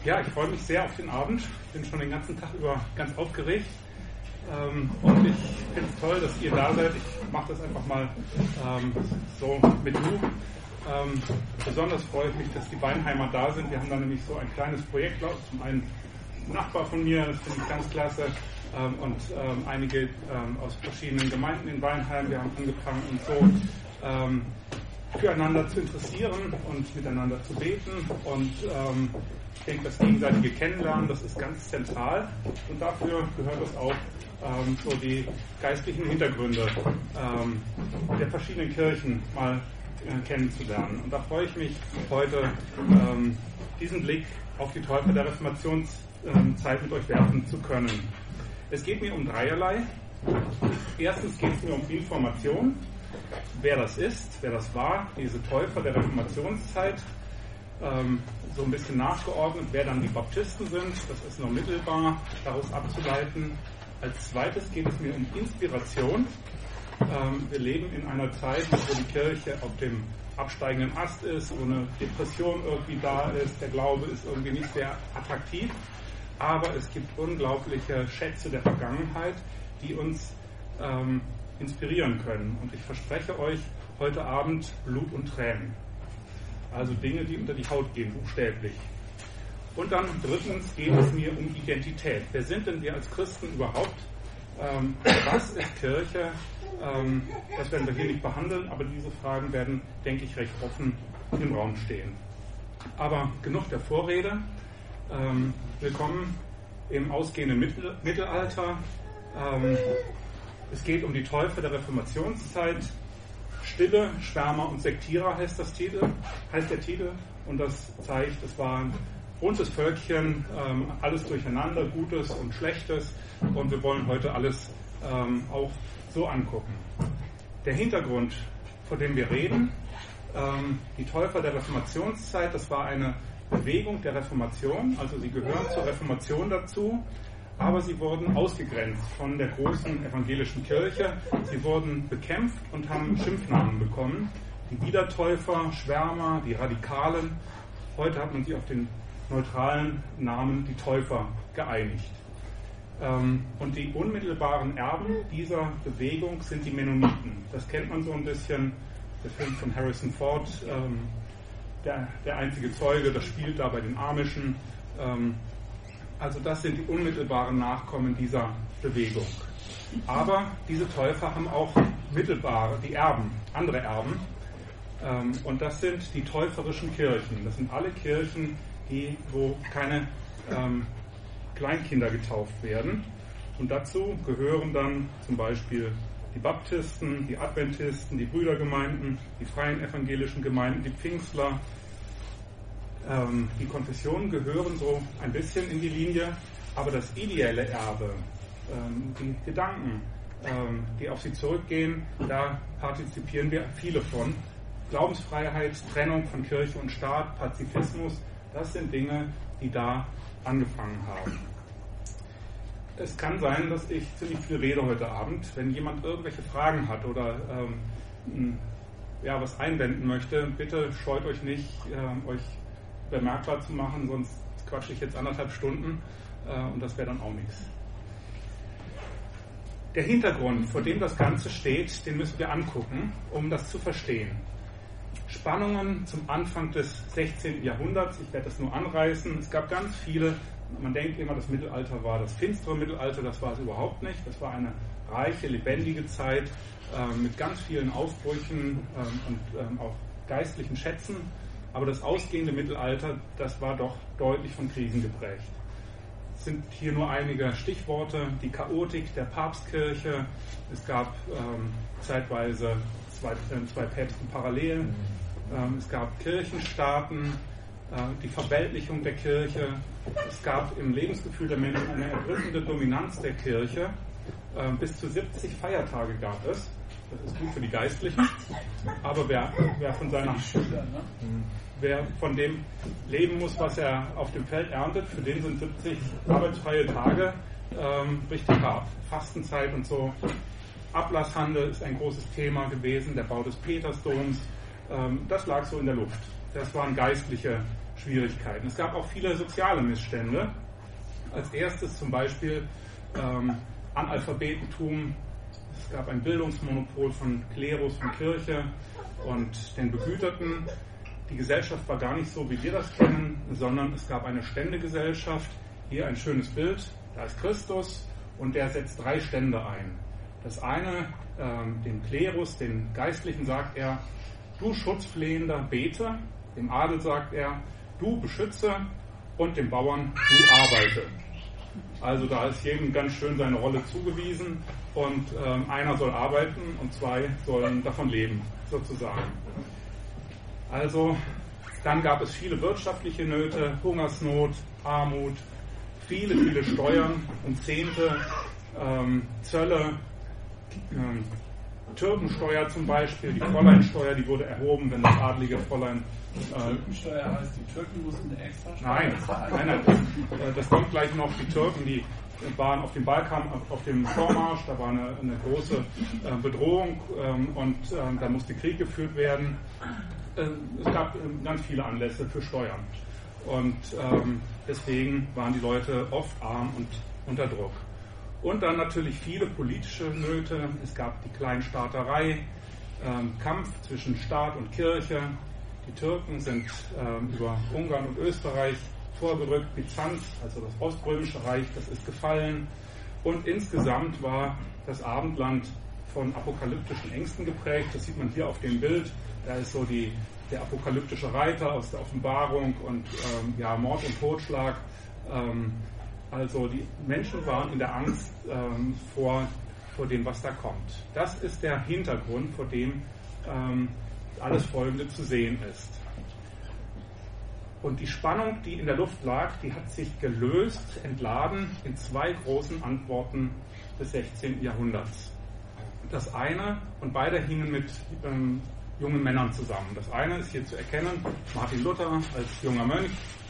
Ja, ich freue mich sehr auf den Abend. Ich bin schon den ganzen Tag über ganz aufgeregt. Und ich finde es toll, dass ihr da seid. Ich mache das einfach mal so mit du. Besonders freue ich mich, dass die Weinheimer da sind. Wir haben da nämlich so ein kleines Projekt, zum einen ein Nachbar von mir, das finde ich ganz klasse, und einige aus verschiedenen Gemeinden in Weinheim. Wir haben angefangen, uns so füreinander zu interessieren und miteinander zu beten. Und ich denke, das gegenseitige Kennenlernen, das ist ganz zentral. Und dafür gehört es auch, so die geistlichen Hintergründe der verschiedenen Kirchen mal kennenzulernen. Und da freue ich mich heute, diesen Blick auf die Täufer der Reformationszeit mit euch werfen zu können. Es geht mir um dreierlei. Erstens geht es mir um Information, wer das ist, wer das war, diese Täufer der Reformationszeit, so ein bisschen nachgeordnet, wer dann die Baptisten sind, das ist nur mittelbar daraus abzuleiten. Als zweites geht es mir um Inspiration. Wir leben in einer Zeit, wo die Kirche auf dem absteigenden Ast ist, wo eine Depression irgendwie da ist, der Glaube ist irgendwie nicht sehr attraktiv, aber es gibt unglaubliche Schätze der Vergangenheit, die uns inspirieren können. Und ich verspreche euch heute Abend Blut und Tränen. Also Dinge, die unter die Haut gehen, buchstäblich. Und dann drittens geht es mir um Identität. Wer sind denn wir als Christen überhaupt? Was ist Kirche? Das werden wir hier nicht behandeln, aber diese Fragen werden, denke ich, recht offen im Raum stehen. Aber genug der Vorrede. Willkommen im ausgehenden Mittelalter. Es geht um die Täufer der Reformationszeit. Stille, Schwärmer und Sektierer heißt der Titel. Und das zeigt, es war ein buntes Völkchen, alles durcheinander, Gutes und Schlechtes. Und wir wollen heute alles auch so angucken. Der Hintergrund, von dem wir reden, die Täufer der Reformationszeit, das war eine Bewegung der Reformation, also sie gehören zur Reformation dazu, aber sie wurden ausgegrenzt von der großen evangelischen Kirche. Sie wurden bekämpft und haben Schimpfnamen bekommen. Die Wiedertäufer, Schwärmer, die Radikalen. Heute hat man sie auf den neutralen Namen die Täufer geeinigt. Und die unmittelbaren Erben dieser Bewegung sind die Mennoniten. Das kennt man so ein bisschen. Der Film von Harrison Ford, der einzige Zeuge, das spielt da bei den Amischen. Also das sind die unmittelbaren Nachkommen dieser Bewegung. Aber diese Täufer haben auch mittelbare, die Erben, andere Erben. Und das sind die täuferischen Kirchen. Das sind alle Kirchen, wo keine Kleinkinder getauft werden. Und dazu gehören dann zum Beispiel die Baptisten, die Adventisten, die Brüdergemeinden, die freien evangelischen Gemeinden, die Pfingstler. Die Konfessionen gehören so ein bisschen in die Linie, aber das ideelle Erbe, die Gedanken, die auf sie zurückgehen, da partizipieren wir viele von. Glaubensfreiheit, Trennung von Kirche und Staat, Pazifismus, das sind Dinge, die da angefangen haben. Es kann sein, dass ich ziemlich viel rede heute Abend. Wenn jemand irgendwelche Fragen hat oder was einwenden möchte, bitte scheut euch nicht, euch bemerkbar zu machen, sonst quatsche ich jetzt 1,5 Stunden und das wäre dann auch nichts. Der Hintergrund, vor dem das Ganze steht, den müssen wir angucken, um das zu verstehen. Spannungen zum Anfang des 16. Jahrhunderts, ich werde das nur anreißen. Es gab ganz viele, man denkt immer, das Mittelalter war das finstere Mittelalter, das war es überhaupt nicht. Das war eine reiche, lebendige Zeit mit ganz vielen Aufbrüchen und auch geistlichen Schätzen. Aber das ausgehende Mittelalter, das war doch deutlich von Krisen geprägt. Es sind hier nur einige Stichworte. Die Chaotik der Papstkirche. Es gab zeitweise zwei Päpsten parallel. Es gab Kirchenstaaten, die Verweltlichung der Kirche. Es gab im Lebensgefühl der Menschen eine erdrückende Dominanz der Kirche. Bis zu 70 Feiertage gab es. Das ist gut für die Geistlichen. Aber wer von dem leben muss, was er auf dem Feld erntet, für den sind 70 arbeitsfreie Tage richtig hart. Fastenzeit und so. Ablasshandel ist ein großes Thema gewesen, der Bau des Petersdoms. Das lag so in der Luft. Das waren geistliche Schwierigkeiten. Es gab auch viele soziale Missstände. Als erstes zum Beispiel Analphabetentum. Es gab ein Bildungsmonopol von Klerus, von Kirche und den Begüterten. Die Gesellschaft war gar nicht so, wie wir das kennen, sondern es gab eine Ständegesellschaft. Hier ein schönes Bild, da ist Christus und der setzt 3 Stände ein. Das eine, dem Klerus, den Geistlichen, sagt er, du Schutzflehender bete, dem Adel sagt er, du beschütze und dem Bauern, du arbeite. Also da ist jedem ganz schön seine Rolle zugewiesen und einer soll arbeiten und 2 sollen davon leben, sozusagen. Also dann gab es viele wirtschaftliche Nöte, Hungersnot, Armut, viele Steuern und Zehnte, Zölle, Türkensteuer zum Beispiel, die Fräuleinsteuer, die wurde erhoben, wenn das adlige Fräulein... Türkensteuer heißt, die Türken mussten eine extra Steuer Nein, das kommt gleich noch. Die Türken, die waren auf dem Balkan, auf dem Vormarsch, da war eine große Bedrohung und da musste Krieg geführt werden. Es gab ganz viele Anlässe für Steuern und deswegen waren die Leute oft arm und unter Druck. Und dann natürlich viele politische Nöte. Es gab die Kleinstaaterei, Kampf zwischen Staat und Kirche. Die Türken sind über Ungarn und Österreich vorgerückt. Byzanz, also das Oströmische Reich, das ist gefallen. Und insgesamt war das Abendland von apokalyptischen Ängsten geprägt. Das sieht man hier auf dem Bild. Da ist so der apokalyptische Reiter aus der Offenbarung und Mord und Totschlag. Also die Menschen waren in der Angst vor dem, was da kommt. Das ist der Hintergrund, vor dem alles Folgende zu sehen ist. Und die Spannung, die in der Luft lag, die hat sich gelöst, entladen in 2 großen Antworten des 16. Jahrhunderts. Das eine, und beide hingen mit jungen Männern zusammen. Das eine ist hier zu erkennen, Martin Luther als junger Mönch.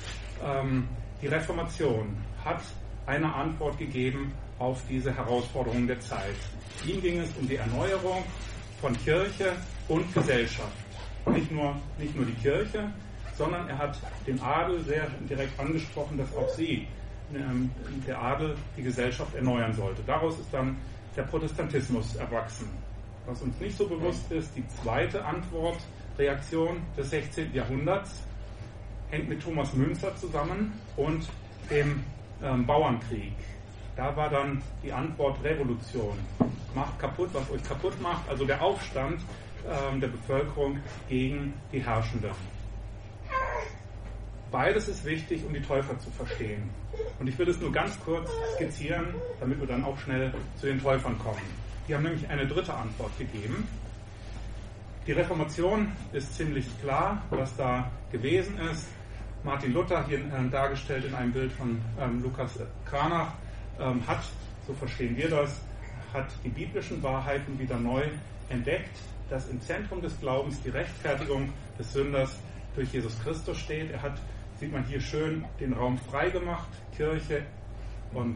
Die Reformation hat eine Antwort gegeben auf diese Herausforderungen der Zeit. Ihm ging es um die Erneuerung von Kirche und Gesellschaft. Nicht nur die Kirche, sondern er hat den Adel sehr direkt angesprochen, dass auch der Adel, die Gesellschaft erneuern sollte. Daraus ist dann der Protestantismus erwachsen. Was uns nicht so bewusst ist, die zweite Antwortreaktion des 16. Jahrhunderts hängt mit Thomas Müntzer zusammen und dem Bauernkrieg. Da war dann die Antwort Revolution. Macht kaputt, was euch kaputt macht, also der Aufstand der Bevölkerung gegen die Herrschenden. Beides ist wichtig, um die Täufer zu verstehen. Und ich will es nur ganz kurz skizzieren, damit wir dann auch schnell zu den Täufern kommen. Die haben nämlich eine dritte Antwort gegeben. Die Reformation ist ziemlich klar, was da gewesen ist. Martin Luther, hier dargestellt in einem Bild von Lukas Cranach, hat, so verstehen wir das, hat die biblischen Wahrheiten wieder neu entdeckt, dass im Zentrum des Glaubens die Rechtfertigung des Sünders durch Jesus Christus steht. Er hat, sieht man hier schön, den Raum frei gemacht, Kirche und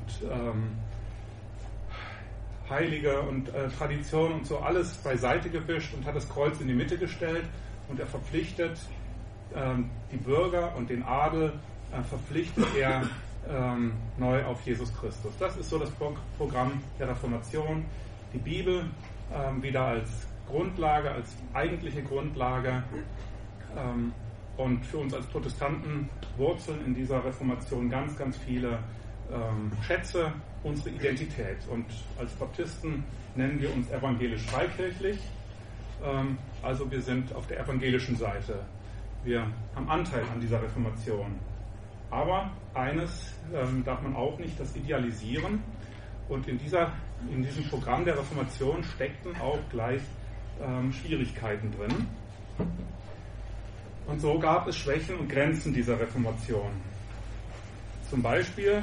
Heilige und Tradition und so alles beiseite gewischt und hat das Kreuz in die Mitte gestellt und er verpflichtet die Bürger und den Adel, verpflichtet er neu auf Jesus Christus. Das ist so das Programm der Reformation. Die Bibel wieder als Grundlage, als eigentliche Grundlage und für uns als Protestanten wurzeln in dieser Reformation ganz, ganz viele Schätze, unsere Identität. Und als Baptisten nennen wir uns evangelisch-freikirchlich, also wir sind auf der evangelischen Seite. Wir haben Anteil an dieser Reformation. Aber eines darf man auch nicht, das idealisieren. Und in diesem Programm der Reformation steckten auch gleich Schwierigkeiten drin. Und so gab es Schwächen und Grenzen dieser Reformation. Zum Beispiel,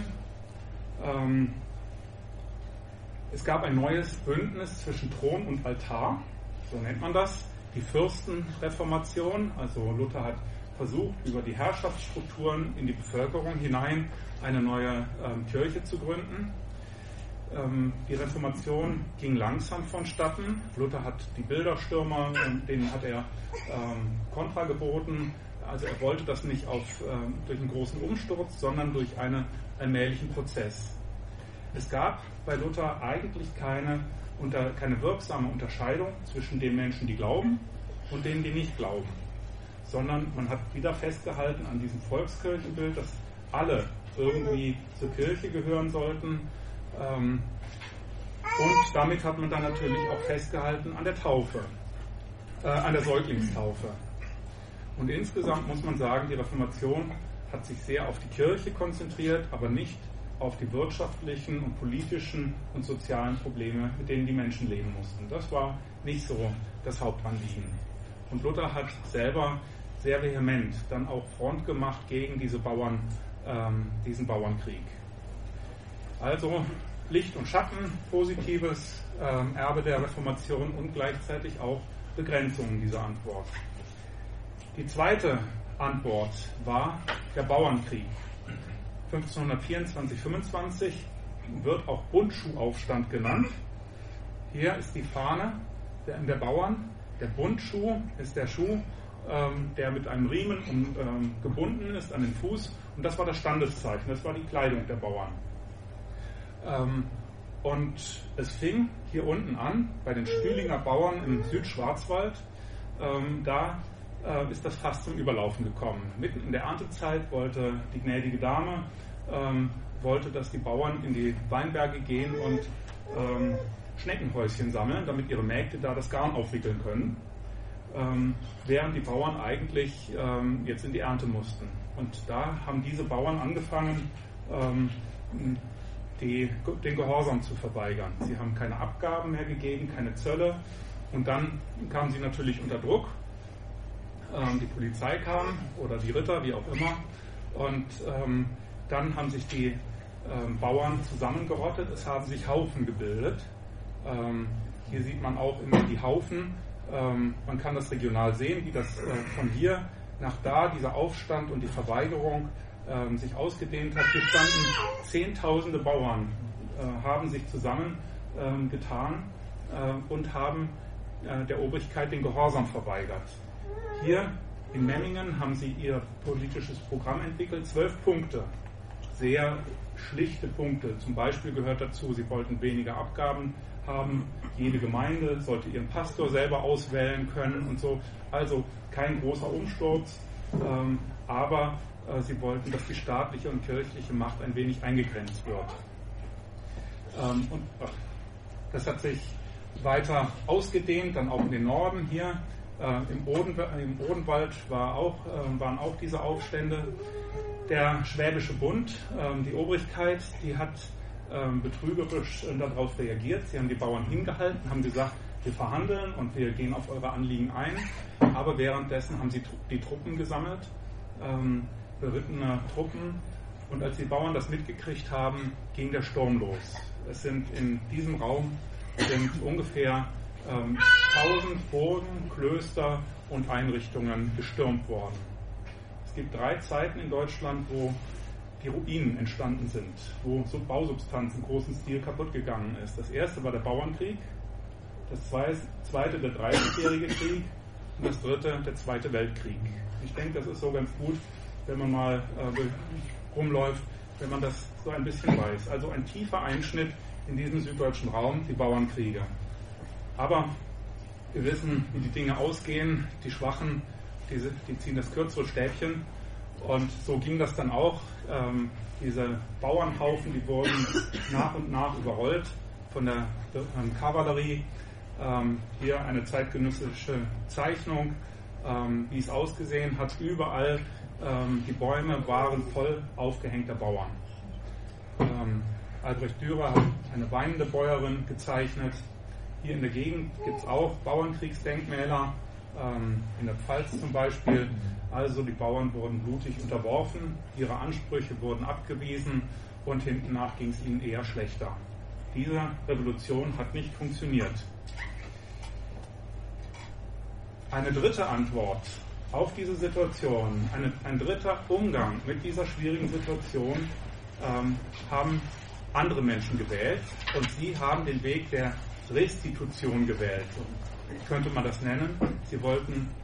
es gab ein neues Bündnis zwischen Thron und Altar, so nennt man das, die Fürstenreformation. Also Luther hat versucht, über die Herrschaftsstrukturen in die Bevölkerung hinein eine neue Kirche zu gründen. Die Reformation ging langsam vonstatten. Luther hat die Bilderstürmer, denen hat er Kontra geboten. Also er wollte das nicht durch einen großen Umsturz, sondern durch einen allmählichen Prozess. Es gab bei Luther eigentlich keine wirksame Unterscheidung zwischen den Menschen, die glauben, und denen, die nicht glauben, sondern man hat wieder festgehalten an diesem Volkskirchenbild, dass alle irgendwie zur Kirche gehören sollten, und damit hat man dann natürlich auch festgehalten an der Taufe, an der Säuglingstaufe. Und insgesamt muss man sagen, die Reformation hat sich sehr auf die Kirche konzentriert, aber nicht auf die wirtschaftlichen und politischen und sozialen Probleme, mit denen die Menschen leben mussten. Das war nicht so das Hauptanliegen. Und Luther hat selber sehr vehement dann auch Front gemacht gegen diesen Bauernkrieg. Also Licht und Schatten, positives Erbe der Reformation und gleichzeitig auch Begrenzungen dieser Antwort. Die zweite Antwort war der Bauernkrieg. 1524-25 wird auch Bundschuhaufstand genannt. Hier ist die Fahne der Bauern. Der Bundschuh ist der Schuh, der mit einem Riemen gebunden ist an den Fuß. Und das war das Standeszeichen, das war die Kleidung der Bauern. Und es fing hier unten an, bei den Stühlinger Bauern im Südschwarzwald. Da ist das fast zum Überlaufen gekommen. Mitten in der Erntezeit wollte die gnädige Dame, dass die Bauern in die Weinberge gehen und Schneckenhäuschen sammeln, damit ihre Mägde da das Garn aufwickeln können, während die Bauern eigentlich jetzt in die Ernte mussten. Und da haben diese Bauern angefangen, den Gehorsam zu verweigern. Sie haben keine Abgaben mehr gegeben, keine Zölle, und dann kamen sie natürlich unter Druck. Die Polizei kam oder die Ritter, wie auch immer, und dann haben sich die Bauern zusammengerottet, es haben sich Haufen gebildet. Hier sieht man auch immer die Haufen, man kann das regional sehen, wie das von hier nach da, dieser Aufstand und die Verweigerung sich ausgedehnt hat. Hier standen Zehntausende Bauern, haben sich zusammengetan und haben der Obrigkeit den Gehorsam verweigert. Hier in Memmingen haben sie ihr politisches Programm entwickelt, 12 Punkte, sehr schlichte Punkte. Zum Beispiel gehört dazu, sie wollten weniger Abgaben haben, jede Gemeinde sollte ihren Pastor selber auswählen können und so. Also kein großer Umsturz, aber sie wollten, dass die staatliche und kirchliche Macht ein wenig eingegrenzt wird. Und das hat sich weiter ausgedehnt, dann auch in den Norden hier. Im Odenwald waren auch diese Aufstände. Der Schwäbische Bund, die Obrigkeit, die hat betrügerisch darauf reagiert. Sie haben die Bauern hingehalten, haben gesagt, wir verhandeln und wir gehen auf eure Anliegen ein. Aber währenddessen haben sie die Truppen gesammelt, berittene Truppen. Und als die Bauern das mitgekriegt haben, ging der Sturm los. Es sind in diesem Raum ungefähr 1000 Burgen, Klöster und Einrichtungen gestürmt worden. Es gibt 3 Zeiten in Deutschland, wo die Ruinen entstanden sind, wo so Bausubstanz im großen Stil kaputt gegangen ist. Das erste war der Bauernkrieg, das zweite der 30-jährige Krieg und das dritte der Zweite Weltkrieg. Ich denke, das ist so ganz gut, wenn man mal rumläuft, wenn man das so ein bisschen weiß. Also ein tiefer Einschnitt in diesem süddeutschen Raum, die Bauernkriege. Aber wir wissen, wie die Dinge ausgehen. Die Schwachen, die ziehen das kürzere Stäbchen. Und so ging das dann auch. Diese Bauernhaufen, die wurden nach und nach überrollt von der Kavallerie. Hier eine zeitgenössische Zeichnung, wie es ausgesehen hat. Überall die Bäume waren voll aufgehängter Bauern. Albrecht Dürer hat eine weinende Bäuerin gezeichnet. Hier in der Gegend gibt es auch Bauernkriegsdenkmäler, in der Pfalz zum Beispiel. Also die Bauern wurden blutig unterworfen, ihre Ansprüche wurden abgewiesen und hinten nach ging es ihnen eher schlechter. Diese Revolution hat nicht funktioniert. Eine dritte Antwort auf diese Situation, ein dritter Umgang mit dieser schwierigen Situation haben andere Menschen gewählt und sie haben den Weg der Restitution gewählt, könnte man das nennen. Sie wollten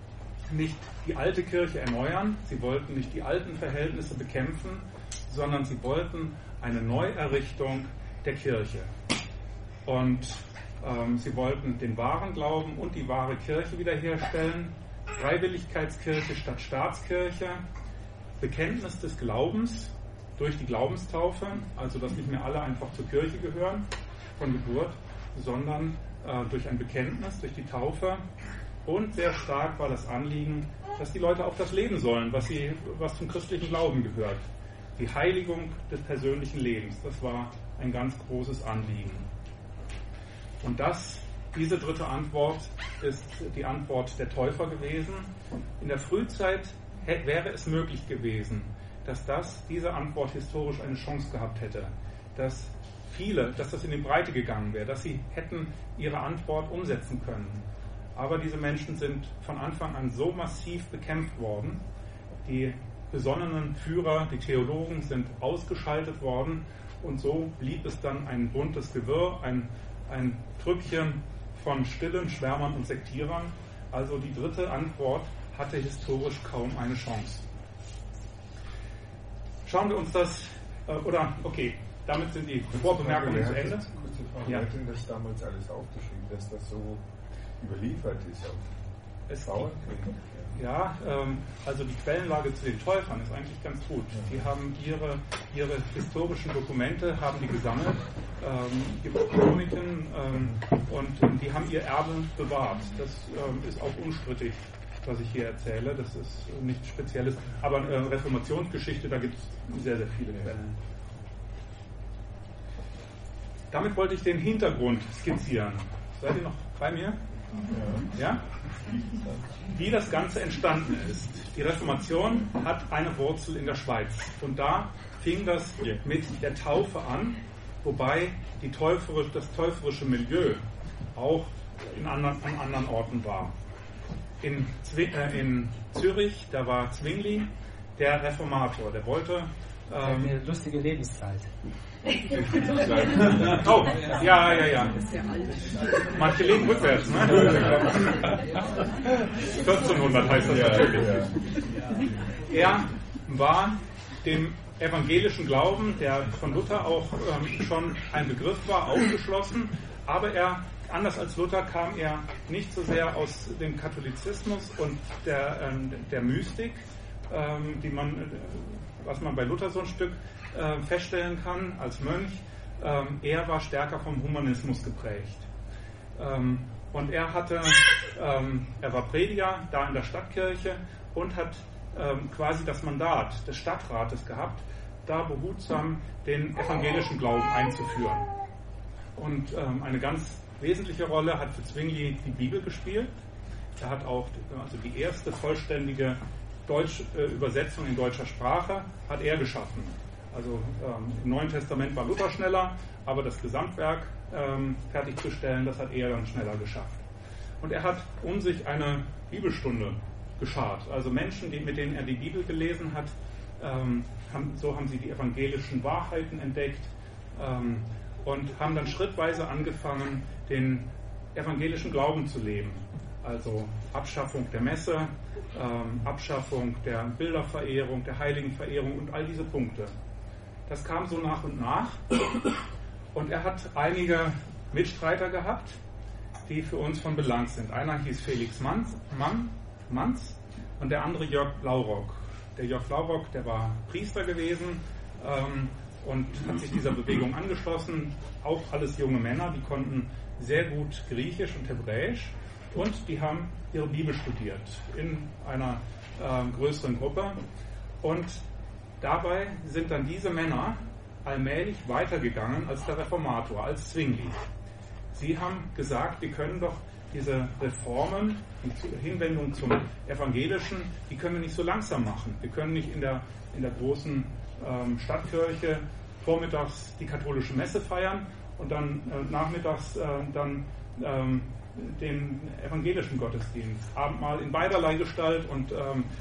nicht die alte Kirche erneuern, sie wollten nicht die alten Verhältnisse bekämpfen, sondern sie wollten eine Neuerrichtung der Kirche. Und sie wollten den wahren Glauben und die wahre Kirche wiederherstellen, Freiwilligkeitskirche statt Staatskirche, Bekenntnis des Glaubens durch die Glaubenstaufe, also dass nicht mehr alle einfach zur Kirche gehören von Geburt, sondern durch ein Bekenntnis, durch die Taufe. Und sehr stark war das Anliegen, dass die Leute auch das leben sollen, was zum christlichen Glauben gehört. Die Heiligung des persönlichen Lebens, das war ein ganz großes Anliegen. Und diese dritte Antwort ist die Antwort der Täufer gewesen. In der Frühzeit wäre es möglich gewesen, dass diese Antwort historisch eine Chance gehabt hätte, dass das in die Breite gegangen wäre, dass sie hätten ihre Antwort umsetzen können. Aber diese Menschen sind von Anfang an so massiv bekämpft worden, die besonnenen Führer, die Theologen sind ausgeschaltet worden und so blieb es dann ein buntes Gewirr, ein Trüppchen von stillen Schwärmern und Sektierern. Also die dritte Antwort hatte historisch kaum eine Chance. Schauen wir uns das, damit sind die Vorbemerkungen zu Ende. Kurze Frage, wer hat denn das damals alles aufgeschrieben, dass das so überliefert ist auf Bauernkrieg? Ja, also die Quellenlage zu den Täufern ist eigentlich ganz gut. Die haben ihre historischen Dokumente gesammelt, die Chroniken, und die haben ihr Erbe bewahrt. Das ist auch unstrittig, was ich hier erzähle. Das ist nichts Spezielles. Aber Reformationsgeschichte, da gibt es sehr, sehr viele Quellen. Damit wollte ich den Hintergrund skizzieren. Seid ihr noch bei mir? Ja? Wie das Ganze entstanden ist. Die Reformation hat eine Wurzel in der Schweiz. Und da fing das mit der Taufe an, wobei das täuferische Milieu auch an anderen Orten war. In Zürich, da war Zwingli der Reformator. Der wollte... eine lustige Lebenszeit. Oh, ja. Manche leben rückwärts, ne? 1400 heißt das natürlich. Er war dem evangelischen Glauben, der von Luther auch schon ein Begriff war, aufgeschlossen, aber anders als Luther kam er nicht so sehr aus dem Katholizismus und der Mystik, was man bei Luther so ein Stück feststellen kann als Mönch. Er war stärker vom Humanismus geprägt. Und er war Prediger da in der Stadtkirche und hat quasi das Mandat des Stadtrates gehabt, da behutsam den evangelischen Glauben einzuführen. Und eine ganz wesentliche Rolle hat für Zwingli die Bibel gespielt. Er hat auch die erste vollständige Übersetzung in deutscher Sprache hat er geschaffen. Also im Neuen Testament war Luther schneller, aber das Gesamtwerk fertigzustellen, das hat er dann schneller geschafft. Und er hat um sich eine Bibelstunde geschart. Also Menschen, mit denen er die Bibel gelesen hat, haben sie die evangelischen Wahrheiten entdeckt und haben dann schrittweise angefangen, den evangelischen Glauben zu leben. Also Abschaffung der Messe, Abschaffung der Bilderverehrung, der Heiligenverehrung und all diese Punkte. Das kam so nach und nach. Und er hat einige Mitstreiter gehabt, die für uns von Belang sind. Einer hieß Felix Manz und der andere Jörg Blaurock. Der Jörg Blaurock, der war Priester gewesen und hat sich dieser Bewegung angeschlossen. Auch alles junge Männer, die konnten sehr gut Griechisch und Hebräisch und die haben ihre Bibel studiert in einer größeren Gruppe. Und dabei sind dann diese Männer allmählich weitergegangen als der Reformator, als Zwingli. Sie haben gesagt, wir können doch diese Reformen, die Hinwendung zum Evangelischen, die können wir nicht so langsam machen. Wir können nicht in der großen Stadtkirche vormittags die katholische Messe feiern und dann nachmittags den evangelischen Gottesdienst. Abendmahl in beiderlei Gestalt und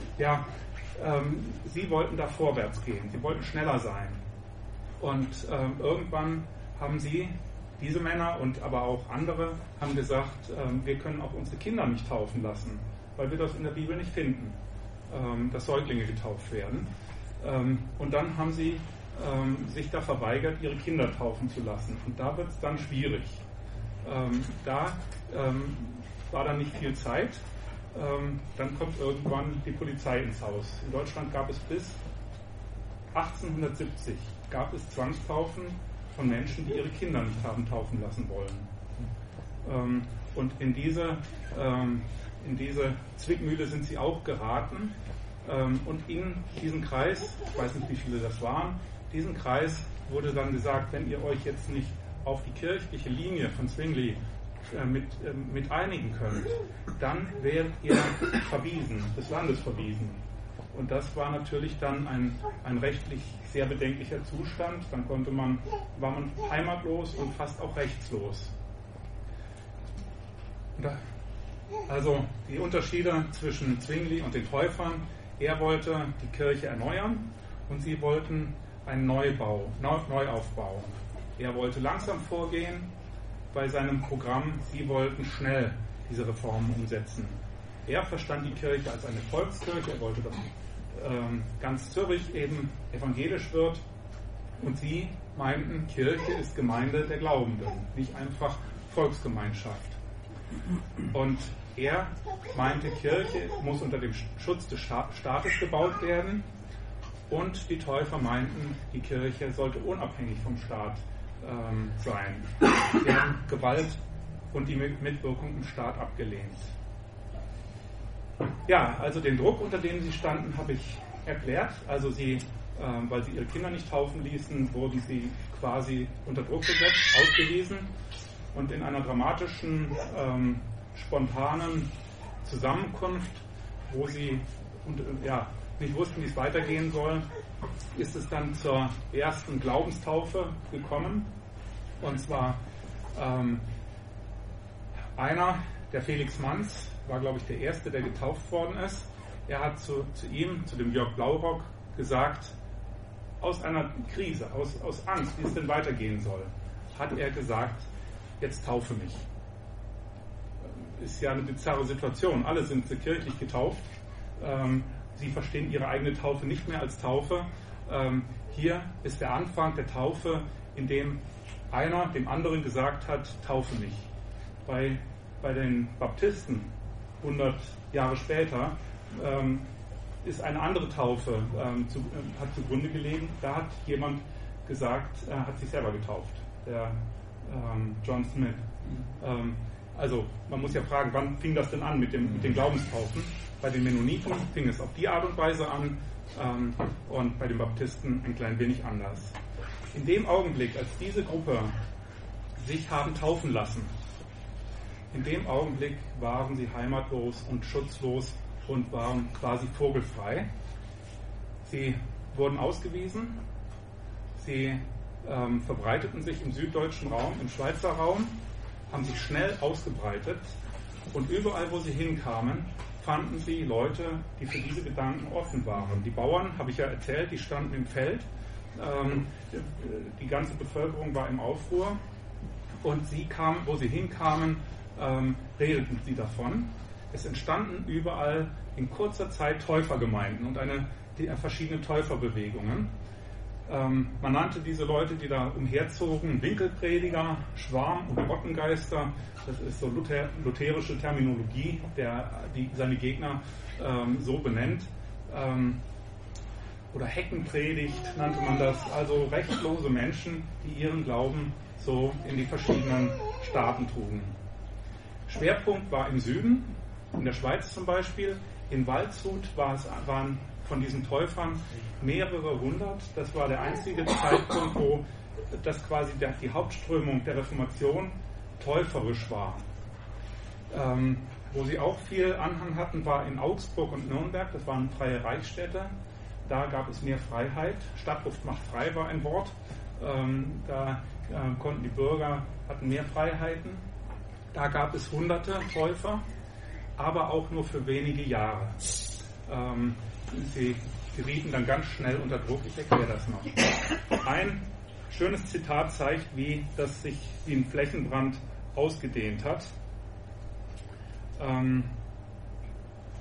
sie wollten da vorwärts gehen. Sie wollten schneller sein. Und irgendwann haben diese Männer und aber auch andere haben gesagt, wir können auch unsere Kinder nicht taufen lassen. weil wir das in der Bibel nicht finden, dass Säuglinge getauft werden. Und dann haben sie sich da verweigert, ihre Kinder taufen zu lassen. Und da wird es dann schwierig. Da war dann nicht viel Zeit. Dann kommt irgendwann die Polizei ins Haus. In Deutschland gab es bis 1870 Zwangstaufen von Menschen, die ihre Kinder nicht haben taufen lassen wollen. Und in diese Zwickmühle sind sie auch geraten. Und in diesem Kreis, ich weiß nicht, wie viele das waren, diesen Kreis wurde dann gesagt, wenn ihr euch jetzt nicht auf die kirchliche Linie von Zwingli mit einigen könnt, dann werdet ihr verwiesen, des Landes verwiesen. Und das war natürlich dann ein rechtlich sehr bedenklicher Zustand. Dann war man heimatlos und fast auch rechtslos. Also die Unterschiede zwischen Zwingli und den Täufern: Er wollte die Kirche erneuern und sie wollten einen Neuaufbau. Er wollte langsam vorgehen bei seinem Programm, sie wollten schnell diese Reformen umsetzen. Er verstand die Kirche als eine Volkskirche, er wollte, dass ganz Zürich eben evangelisch wird, und sie meinten, Kirche ist Gemeinde der Glaubenden, nicht einfach Volksgemeinschaft. Und er meinte, Kirche muss unter dem Schutz des Staates gebaut werden, und die Täufer meinten, die Kirche sollte unabhängig vom Staat sein. Sie haben Gewalt und die Mitwirkung im Staat abgelehnt. Ja, also den Druck, unter dem sie standen, habe ich erklärt. Also weil sie ihre Kinder nicht taufen ließen, wurden sie quasi unter Druck gesetzt, ausgewiesen, und in einer dramatischen, spontanen Zusammenkunft, wo sie nicht wussten, wie es weitergehen soll, ist es dann zur ersten Glaubenstaufe gekommen. Und zwar der Felix Manz, war, glaube ich, der Erste, der getauft worden ist. Er hat zu dem Jörg Blaurock, gesagt, aus einer Krise, aus Angst, wie es denn weitergehen soll, hat er gesagt, jetzt taufe mich. Ist ja eine bizarre Situation. Alle sind kirchlich getauft. Sie verstehen ihre eigene Taufe nicht mehr als Taufe. Hier ist der Anfang der Taufe, in dem einer dem anderen gesagt hat, taufe mich. Bei den Baptisten 100 Jahre später ist eine andere Taufe hat zugrunde gelegen. Da hat jemand gesagt, hat sich selber getauft, der John Smith. Also man muss ja fragen, wann fing das denn an mit den Glaubenstaufen? Bei den Mennoniten fing es auf die Art und Weise an, und bei den Baptisten ein klein wenig anders. In dem Augenblick, als diese Gruppe sich haben taufen lassen, in dem Augenblick waren sie heimatlos und schutzlos und waren quasi vogelfrei. Sie wurden ausgewiesen, sie verbreiteten sich im süddeutschen Raum, im Schweizer Raum, haben sich schnell ausgebreitet, und überall, wo sie hinkamen, fanden sie Leute, die für diese Gedanken offen waren. Die Bauern, habe ich ja erzählt, die standen im Feld, die ganze Bevölkerung war im Aufruhr, und wo sie hinkamen, redeten sie davon. Es entstanden überall in kurzer Zeit Täufergemeinden und verschiedene Täuferbewegungen. Man nannte diese Leute, die da umherzogen, Winkelprediger, Schwarm- und Rottengeister. Das ist so lutherische Terminologie, die seine Gegner so benennt. Oder Heckenpredigt nannte man das. Also rechtlose Menschen, die ihren Glauben so in die verschiedenen Staaten trugen. Schwerpunkt war im Süden, in der Schweiz zum Beispiel. In Waldshut waren von diesen Täufern mehrere hundert. Das war der einzige Zeitpunkt, wo das quasi die Hauptströmung der Reformation täuferisch war. Wo sie auch viel Anhang hatten, war in Augsburg und Nürnberg. Das waren freie Reichsstädte. Da gab es mehr Freiheit. Stadtluft macht frei war ein Wort. Da konnten die Bürger, hatten mehr Freiheiten. Da gab es hunderte Täufer, aber auch nur für wenige Jahre. Sie gerieten dann ganz schnell unter Druck. Ich erkläre das noch. Ein schönes Zitat zeigt, wie das sich wie ein Flächenbrand ausgedehnt hat.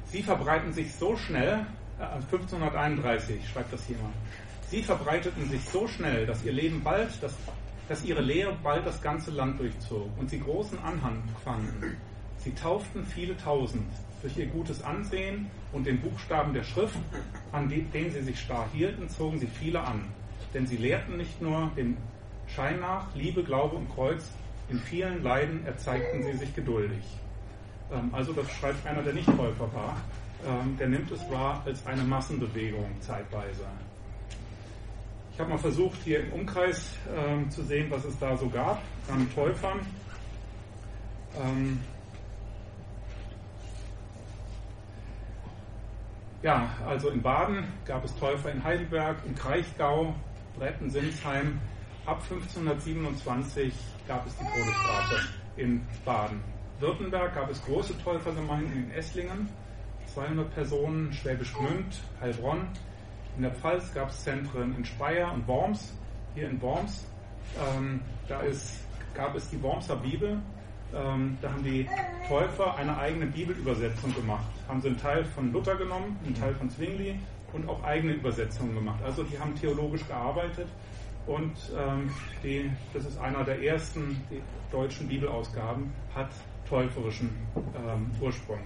Sie verbreiten sich so schnell, 1531 schreibt das jemand, sie verbreiteten sich so schnell, dass ihre Lehre bald das ganze Land durchzog und sie großen Anhang fanden. Sie tauften viele Tausend. Durch ihr gutes Ansehen und den Buchstaben der Schrift, an denen sie sich starr hielten, zogen sie viele an. Denn sie lehrten nicht nur dem Schein nach Liebe, Glaube und Kreuz, in vielen Leiden erzeigten sie sich geduldig. Also das schreibt einer, der nicht Täufer war. Der nimmt es wahr als eine Massenbewegung zeitweise. Ich habe mal versucht, hier im Umkreis zu sehen, was es da so gab an Täufern. Ja, also in Baden gab es Täufer in Heidelberg, im Kraichgau, Bretten, Sinsheim. Ab 1527 gab es die Todesstrafe in Baden. Württemberg gab es große Täufergemeinden in Esslingen, 200 Personen, Schwäbisch Gmünd, Heilbronn. In der Pfalz gab es Zentren in Speyer und Worms. Hier in Worms, gab es die Wormser Bibel. Da haben die Täufer eine eigene Bibelübersetzung gemacht. Haben sie einen Teil von Luther genommen, einen Teil von Zwingli und auch eigene Übersetzungen gemacht. Also die haben theologisch gearbeitet und das ist einer der ersten deutschen Bibelausgaben, hat täuferischen Ursprung.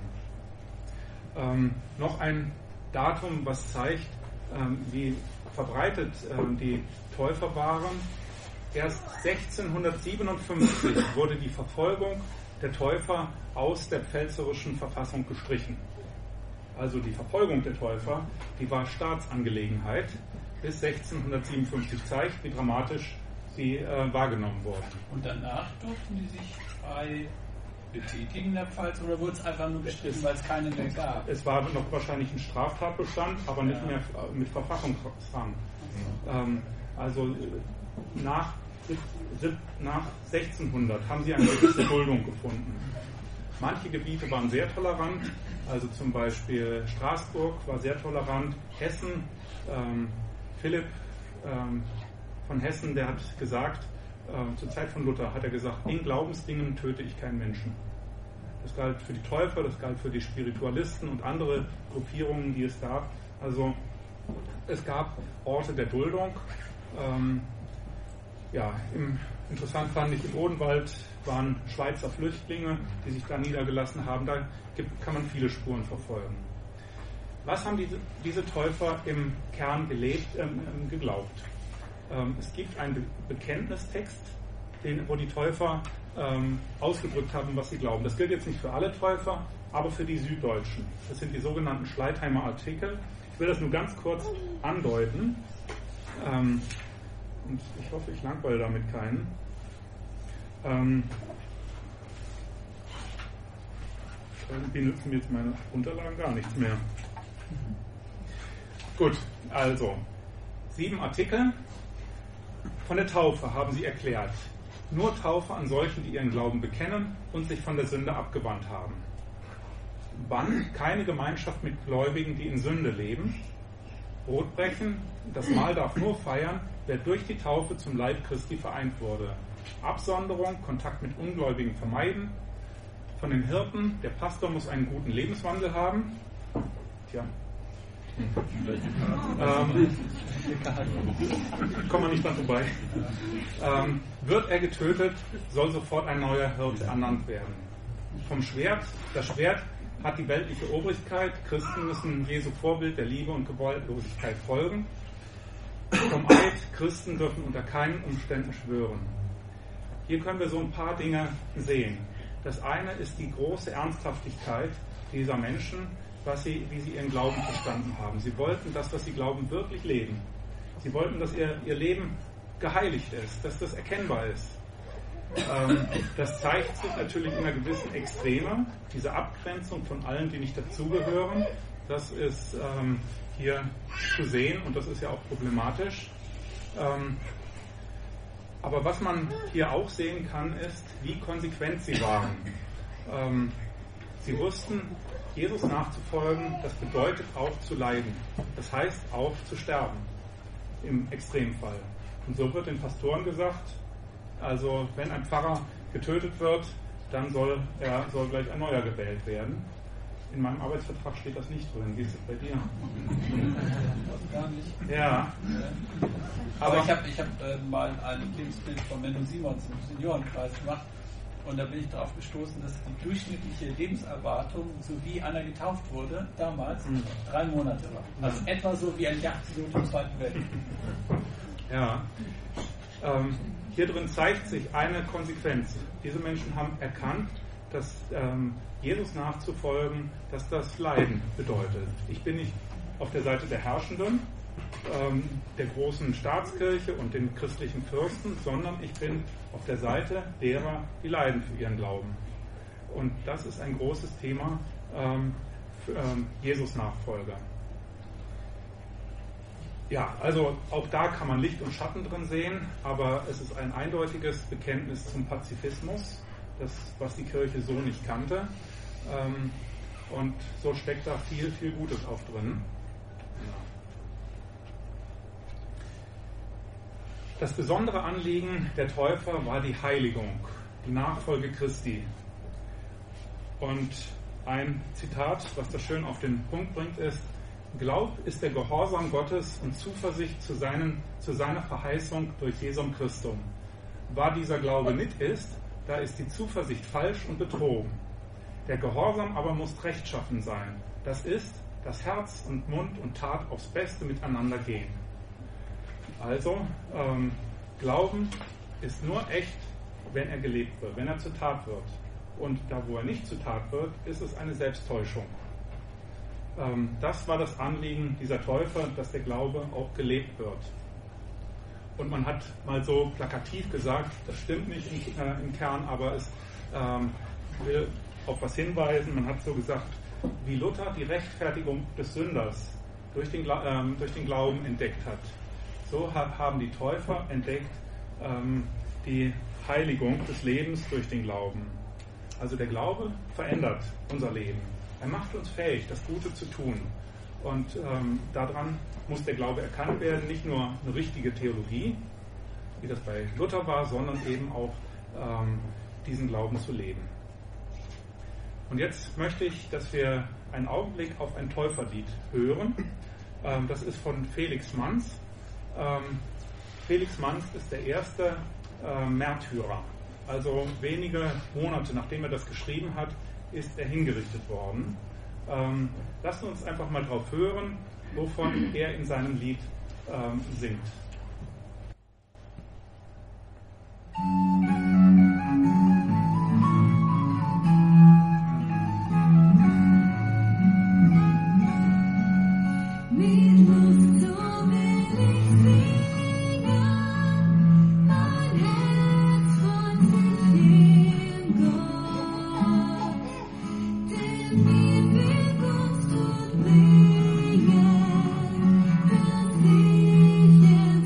Noch ein Datum, was zeigt, wie verbreitet die Täufer waren. Erst 1657 wurde die Verfolgung der Täufer aus der pfälzerischen Verfassung gestrichen. Also die Verfolgung der Täufer, die war Staatsangelegenheit. Bis 1657 zeigt, wie dramatisch sie wahrgenommen wurden. Und danach durften die sich frei betätigen in der Pfalz oder wurde es einfach nur gestrichen, weil es keine mehr gab? Es war noch wahrscheinlich ein Straftatbestand, aber nicht mehr mit Verfassungsrang. Also nach 1600 haben sie eine gewisse Duldung gefunden. Manche Gebiete waren sehr tolerant, also zum Beispiel Straßburg war sehr tolerant, Hessen, Philipp von Hessen, der hat gesagt, zur Zeit von Luther hat er gesagt, in Glaubensdingen töte ich keinen Menschen. Das galt für die Täufer, das galt für die Spiritualisten und andere Gruppierungen, die es gab. Also es gab Orte der Duldung. Interessant fand ich, im Odenwald waren Schweizer Flüchtlinge, die sich da niedergelassen haben. Da kann man viele Spuren verfolgen. Was haben diese Täufer im Kern geglaubt? Es gibt einen Bekenntnistext, wo die Täufer ausgedrückt haben, was sie glauben. Das gilt jetzt nicht für alle Täufer, aber für die Süddeutschen. Das sind die sogenannten Schleitheimer Artikel. Ich will das nur ganz kurz andeuten. Und ich hoffe, ich langweile damit keinen. Irgendwie nützen mir jetzt meine Unterlagen gar nichts mehr. Gut, also 7 Artikel. Von der Taufe haben sie erklärt. Nur Taufe an solchen, die ihren Glauben bekennen und sich von der Sünde abgewandt haben. Wann? Keine Gemeinschaft mit Gläubigen, die in Sünde leben. Brotbrechen, das Mahl darf nur feiern, wer durch die Taufe zum Leib Christi vereint wurde. Absonderung, Kontakt mit Ungläubigen vermeiden. Von den Hirten, der Pastor muss einen guten Lebenswandel haben. Tja. Kommen wir nicht dran vorbei. Wird er getötet, soll sofort ein neuer Hirte ernannt werden. Vom Schwert, das Schwert hat die weltliche Obrigkeit. Christen müssen Jesu Vorbild der Liebe und Gewaltlosigkeit folgen. Vom Eid, Christen dürfen unter keinen Umständen schwören. Hier können wir so ein paar Dinge sehen. Das eine ist die große Ernsthaftigkeit dieser Menschen, wie sie ihren Glauben verstanden haben. Sie wollten das, was sie glauben, wirklich leben. Sie wollten, dass ihr Leben geheiligt ist, dass das erkennbar ist. Das zeigt sich natürlich in einer gewissen Extreme, diese Abgrenzung von allen, die nicht dazugehören. Das ist hier zu sehen und das ist ja auch problematisch. Aber was man hier auch sehen kann, ist, wie konsequent sie waren. Sie wussten, Jesus nachzufolgen, das bedeutet auch zu leiden. Das heißt auch zu sterben, im Extremfall. Und so wird den Pastoren gesagt, also wenn ein Pfarrer getötet wird, dann soll gleich ein neuer gewählt werden. In meinem Arbeitsvertrag steht das nicht drin. Wie ist das bei dir? Gar nicht. Ja. Aber ich hab mal ein Lebensbild von Menno Simons im Seniorenkreis gemacht und da bin ich darauf gestoßen, dass die durchschnittliche Lebenserwartung, so wie einer getauft wurde, damals 3 Monate war. Also etwa so wie ein Yachtpilot im Zweiten Weltkrieg. Ja. Hier drin zeigt sich eine Konsequenz. Diese Menschen haben erkannt, dass Jesus nachzufolgen, dass das Leiden bedeutet. Ich bin nicht auf der Seite der Herrschenden, der großen Staatskirche und den christlichen Fürsten, sondern ich bin auf der Seite derer, die leiden für ihren Glauben. Und das ist ein großes Thema für Jesus-Nachfolger. Ja, also auch da kann man Licht und Schatten drin sehen, aber es ist ein eindeutiges Bekenntnis zum Pazifismus, das, was die Kirche so nicht kannte. Und so steckt da viel, viel Gutes auch drin. Das besondere Anliegen der Täufer war die Heiligung, die Nachfolge Christi. Und ein Zitat, was das schön auf den Punkt bringt, ist: Glaub ist der Gehorsam Gottes und Zuversicht zu seiner Verheißung durch Jesum Christum. War dieser Glaube nicht ist, da ist die Zuversicht falsch und betrogen. Der Gehorsam aber muss rechtschaffen sein. Das ist, dass Herz und Mund und Tat aufs Beste miteinander gehen. Also, Glauben ist nur echt, wenn er gelebt wird, wenn er zur Tat wird. Und da, wo er nicht zur Tat wird, ist es eine Selbsttäuschung. Das war das Anliegen dieser Täufer, dass der Glaube auch gelebt wird. Und man hat mal so plakativ gesagt, das stimmt nicht im Kern, aber es will auf was hinweisen. Man hat so gesagt, wie Luther die Rechtfertigung des Sünders durch den Glauben entdeckt hat. So haben die Täufer entdeckt die Heiligung des Lebens durch den Glauben. Also der Glaube verändert unser Leben. Er macht uns fähig, das Gute zu tun. Und daran muss der Glaube erkannt werden, nicht nur eine richtige Theologie, wie das bei Luther war, sondern eben auch diesen Glauben zu leben. Und jetzt möchte ich, dass wir einen Augenblick auf ein Täuferlied hören. Das ist von Felix Manz. Felix Manz ist der erste Märtyrer. Also wenige Monate nachdem er das geschrieben hat, ist er hingerichtet worden. Lasst uns einfach mal drauf hören, wovon er in seinem Lied singt. Yeah.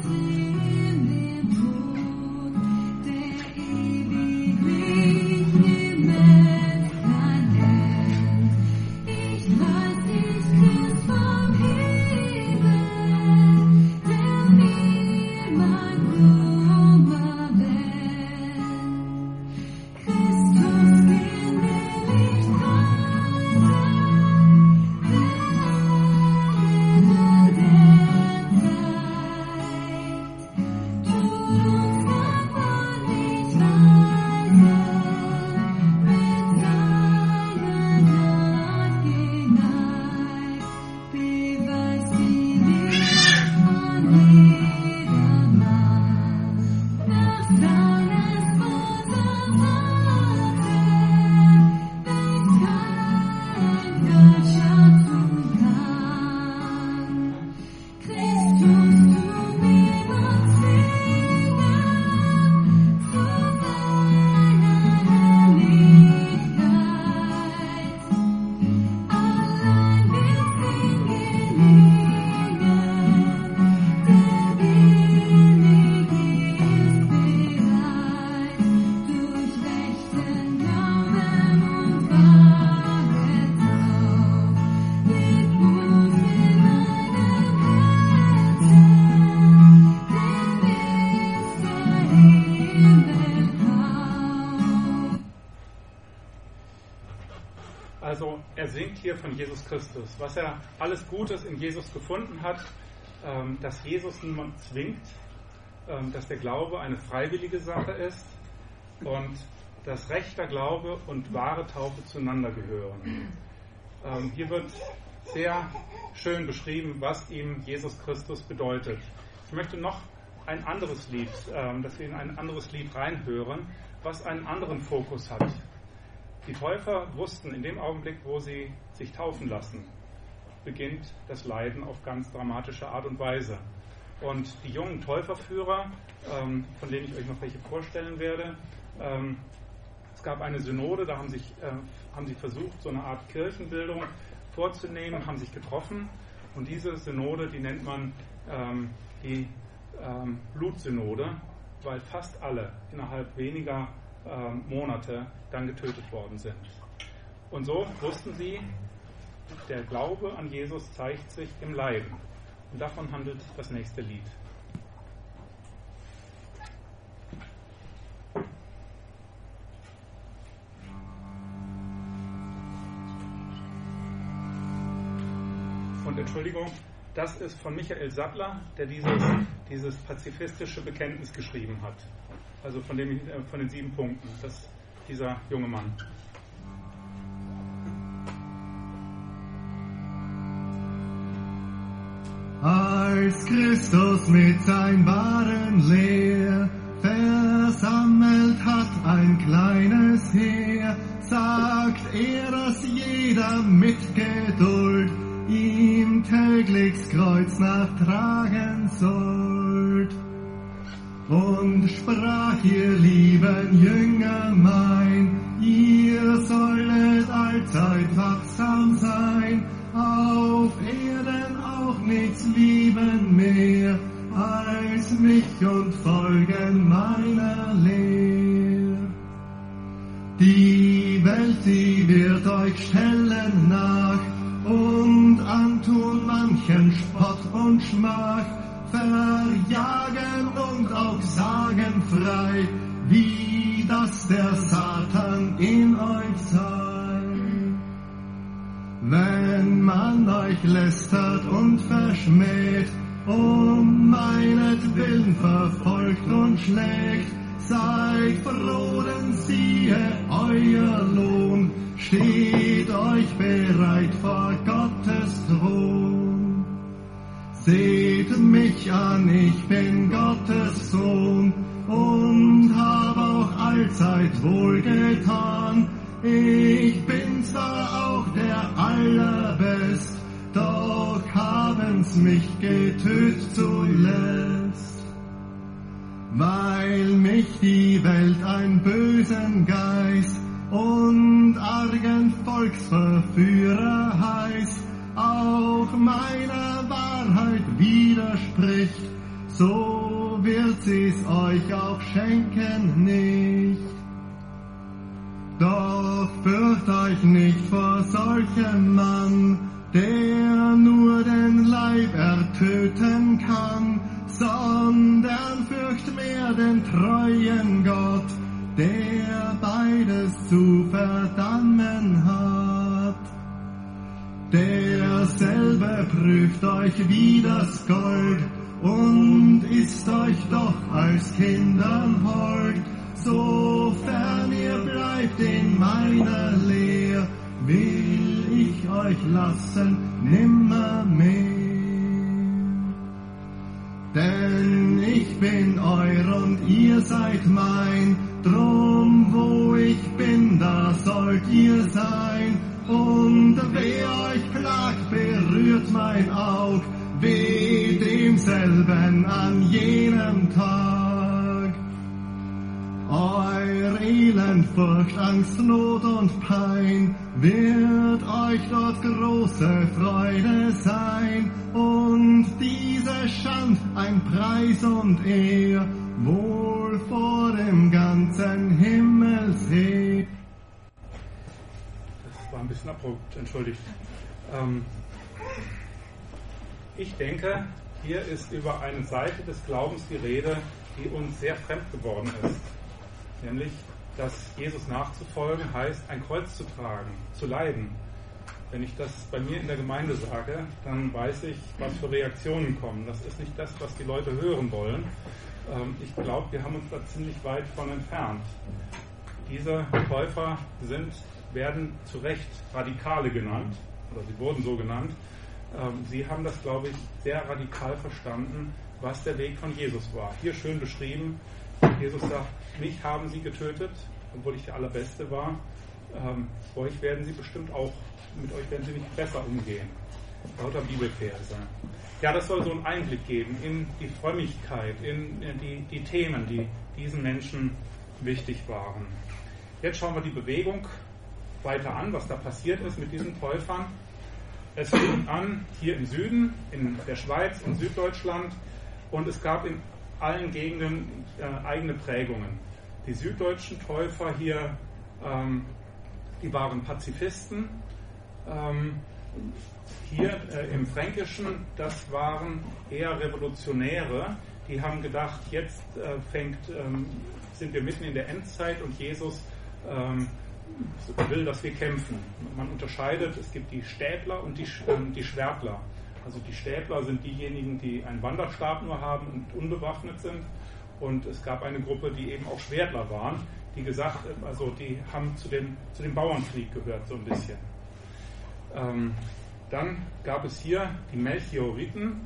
hier von Jesus Christus, was er alles Gutes in Jesus gefunden hat, dass Jesus niemand zwingt, dass der Glaube eine freiwillige Sache ist und dass rechter Glaube und wahre Taufe zueinander gehören. Hier wird sehr schön beschrieben, was ihm Jesus Christus bedeutet. Ich möchte noch ein anderes Lied, dass wir in ein anderes Lied reinhören, was einen anderen Fokus hat. Die Täufer wussten, in dem Augenblick, wo sie sich taufen lassen, beginnt das Leiden auf ganz dramatische Art und Weise. Und die jungen Täuferführer, von denen ich euch noch welche vorstellen werde, es gab eine Synode, da haben sie versucht, so eine Art Kirchenbildung vorzunehmen, haben sich getroffen. Und diese Synode, die nennt man die Blutsynode, weil fast alle innerhalb weniger Monate dann getötet worden sind. Und so wussten sie, der Glaube an Jesus zeigt sich im Leiden. Und davon handelt das nächste Lied. Und Entschuldigung, das ist von Michael Sattler, der dieses pazifistische Bekenntnis geschrieben hat. Also von den 7 Punkten, dieser junge Mann. Als Christus mit sein wahren Lehr versammelt hat ein kleines Heer, sagt er, dass jeder mit Geduld ihm täglichs Kreuz nachtragen sollt. Und sprach, ihr lieben Jünger mein, ihr solltet allzeit wachsam sein, auf Erden auch nichts lieben mehr, als mich und folgen meiner Lehr. Die Welt, sie wird euch stellen nach, und antun manchen Spott und Schmach, verjagen und auch sagen frei, wie das der Satan in euch sei. Wenn man euch lästert und verschmäht, meinetwillen verfolgt und schlägt, seid froh, denn siehe, euer Lohn steht euch bereit vor Gottes Thron. Seht mich an, ich bin Gottes Sohn und hab auch allzeit wohlgetan. Ich bin zwar auch der Allerbest, doch haben's mich getötet zuletzt. Weil mich die Welt ein bösen Geist und argen Volksverführer heißt, auch meiner Wahrheit widerspricht, so wird sie's euch auch schenken nicht. Doch fürcht euch nicht vor solchem Mann, der nur den Leib ertöten kann, sondern fürcht mehr den treuen Gott, der beides zu verdammen hat. Derselbe prüft euch wie das Gold und ist euch doch als Kindern hold. Sofern ihr bleibt in meiner Lehr, will ich euch lassen nimmermehr. Denn ich bin euer und ihr seid mein, drum wo ich bin, da sollt ihr sein. Und wer euch plagt, berührt mein Aug, weh demselben an jenem Tag. Euer Elend, Furcht, Angst, Not und Pein wird euch dort große Freude sein, und diese Schand ein Preis und Ehr wohl vor dem ganzen Himmelsheer. Das war ein bisschen abrupt, entschuldigt. Ich denke, hier ist über eine Seite des Glaubens die Rede, die uns sehr fremd geworden ist. Nämlich, dass Jesus nachzufolgen heißt, ein Kreuz zu tragen, zu leiden. Wenn ich das bei mir in der Gemeinde sage, dann weiß ich, was für Reaktionen kommen. Das ist nicht das, was die Leute hören wollen. Ich glaube, wir haben uns da ziemlich weit von entfernt. Diese Täufer werden zu Recht Radikale genannt, oder sie wurden so genannt. Sie haben das, glaube ich, sehr radikal verstanden, was der Weg von Jesus war. Hier schön beschrieben, Jesus sagt, mich haben sie getötet, obwohl ich der Allerbeste war. Mit euch werden sie nicht besser umgehen. Lauter Bibelverse. Ja, das soll so einen Einblick geben in die Frömmigkeit, in die Themen, die diesen Menschen wichtig waren. Jetzt schauen wir die Bewegung weiter an, was da passiert ist mit diesen Täufern. Es fing an hier im Süden, in der Schweiz und Süddeutschland, und es gab in allen Gegenden eigene Prägungen. Die süddeutschen Täufer hier, die waren Pazifisten. Hier im Fränkischen, das waren eher Revolutionäre, die haben gedacht, jetzt sind wir mitten in der Endzeit und Jesus will, dass wir kämpfen. Man unterscheidet, es gibt die Stäbler und die Schwertler. Also die Stäbler sind diejenigen, die einen Wanderstab nur haben und unbewaffnet sind. Und es gab eine Gruppe, die eben auch Schwertler waren, die haben zu dem Bauernkrieg gehört, so ein bisschen. Dann gab es hier die Melchioriten.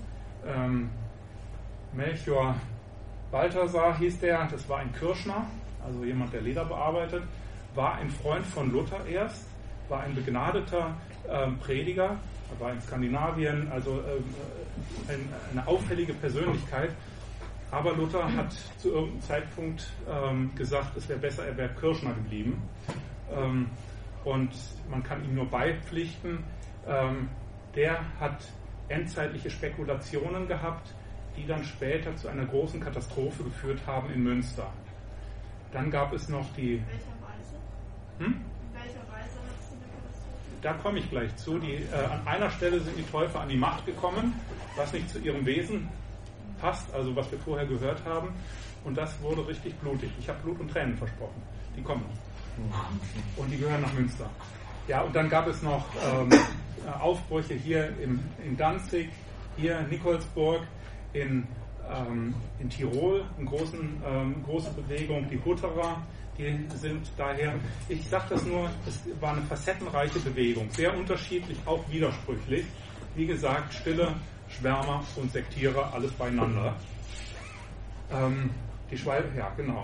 Melchior Balthasar hieß der, das war ein Kürschner, also jemand, der Leder bearbeitet, war ein Freund von Luther erst, war ein begnadeter Prediger, war in Skandinavien, also eine auffällige Persönlichkeit. Aber Luther hat zu irgendeinem Zeitpunkt gesagt, es wäre besser, er wäre Kürschner geblieben. Und man kann ihm nur beipflichten, der hat endzeitliche Spekulationen gehabt, die dann später zu einer großen Katastrophe geführt haben in Münster. Dann gab es noch die... In welcher Weise? In welcher Weise hat es eine Katastrophe? Da komme ich gleich zu. An einer Stelle sind die Täufer an die Macht gekommen, was nicht zu ihrem Wesen passt, also was wir vorher gehört haben. Und das wurde richtig blutig. Ich habe Blut und Tränen versprochen. Die kommen noch. Und die gehören nach Münster. Ja, und dann gab es noch Aufbrüche hier in Danzig, hier Nikolsburg, in Tirol, eine große Bewegung, die Hutterer, die sind daher, ich sage das nur, es war eine facettenreiche Bewegung, sehr unterschiedlich, auch widersprüchlich. Wie gesagt, Stille, Schwärmer und Sektierer, alles beieinander. Ja, genau.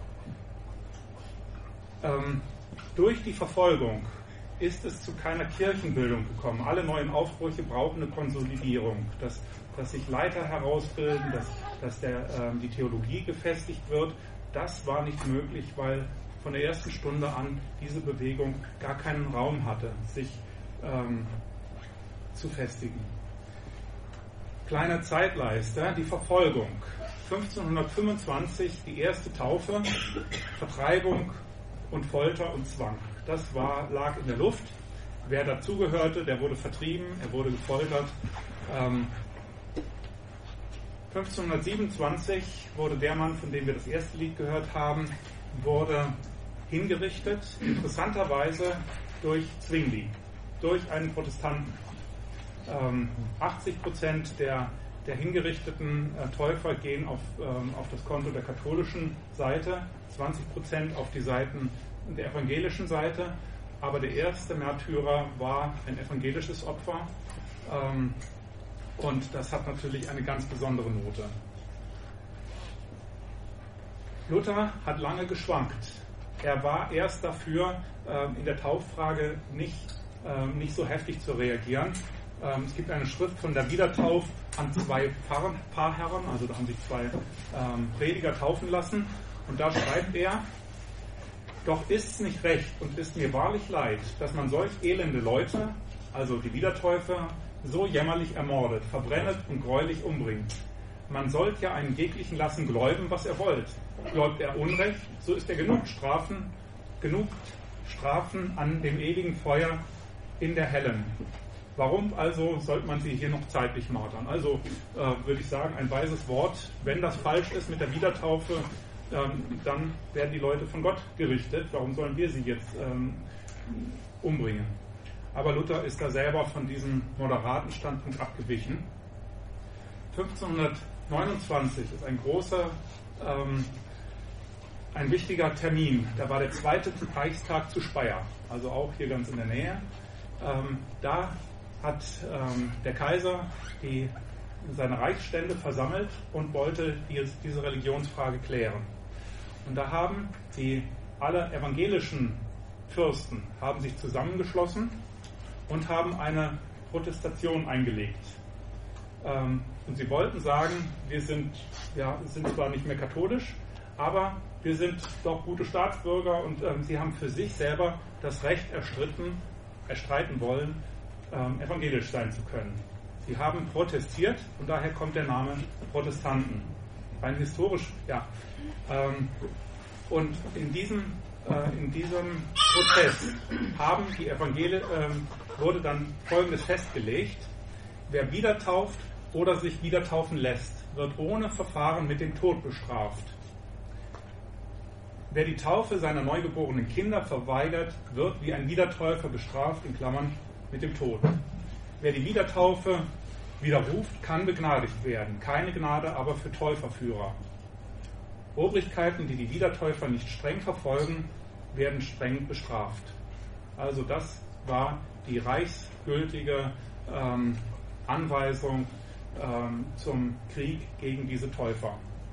Durch die Verfolgung ist es zu keiner Kirchenbildung gekommen. Alle neuen Aufbrüche brauchen eine Konsolidierung, dass sich Leiter herausbilden, dass die Theologie gefestigt wird. Das war nicht möglich, weil von der ersten Stunde an diese Bewegung gar keinen Raum hatte, sich zu festigen. Kleiner Zeitleister, die Verfolgung. 1525 die erste Taufe, Vertreibung und Folter und Zwang. Das lag in der Luft. Wer dazugehörte, der wurde vertrieben, er wurde gefoltert. 1527 wurde der Mann, von dem wir das erste Lied gehört haben, wurde hingerichtet, interessanterweise durch Zwingli, durch einen Protestanten. 80% der hingerichteten Täufer gehen auf das Konto der katholischen Seite, 20% auf die Seiten der evangelischen Seite, aber der erste Märtyrer war ein evangelisches Opfer, und das hat natürlich eine ganz besondere Note. Luther hat lange geschwankt. Er war erst dafür, in der Tauffrage nicht so heftig zu reagieren. Es gibt eine Schrift von der Wiedertauf an 2 Pfarrherren, also da haben sich 2 Prediger taufen lassen, und da schreibt er: Doch ist's nicht recht und ist mir wahrlich leid, dass man solch elende Leute, also die Wiedertäufer, so jämmerlich ermordet, verbrennet und greulich umbringt. Man sollt ja einen jeglichen lassen gläuben, was er wollt. Gläubt er Unrecht, so ist er genug Strafen an dem ewigen Feuer in der Hellen. Warum also sollte man sie hier noch zeitlich martern? Also würde ich sagen, ein weises Wort. Wenn das falsch ist mit der Wiedertaufe, dann werden die Leute von Gott gerichtet. Warum sollen wir sie jetzt umbringen? aber Luther ist da selber von diesem moderaten Standpunkt abgewichen. 1529 ist ein wichtiger Termin. Da war der zweite Reichstag zu Speyer, also auch hier ganz in der Nähe. Da hat der Kaiser seine Reichsstände versammelt und wollte diese Religionsfrage klären. Und da haben alle evangelischen Fürsten haben sich zusammengeschlossen und haben eine Protestation eingelegt. Und sie wollten sagen, wir sind zwar nicht mehr katholisch, aber wir sind doch gute Staatsbürger, und sie haben für sich selber das Recht erstreiten wollen, evangelisch sein zu können. Sie haben protestiert, und daher kommt der Name Protestanten. Rein historisch, ja. Und in diesem Protest wurde dann Folgendes festgelegt: Wer wieder tauft oder sich wieder taufen lässt, wird ohne Verfahren mit dem Tod bestraft. Wer die Taufe seiner neugeborenen Kinder verweigert, wird wie ein Wiedertäufer bestraft, in Klammern mit dem Tod. Wer die Wiedertaufe widerruft, kann begnadigt werden. Keine Gnade aber für Täuferführer. Obrigkeiten, die die Wiedertäufer nicht streng verfolgen, werden streng bestraft. Also das war die reichsgültige Anweisung zum Krieg gegen diese Täufer.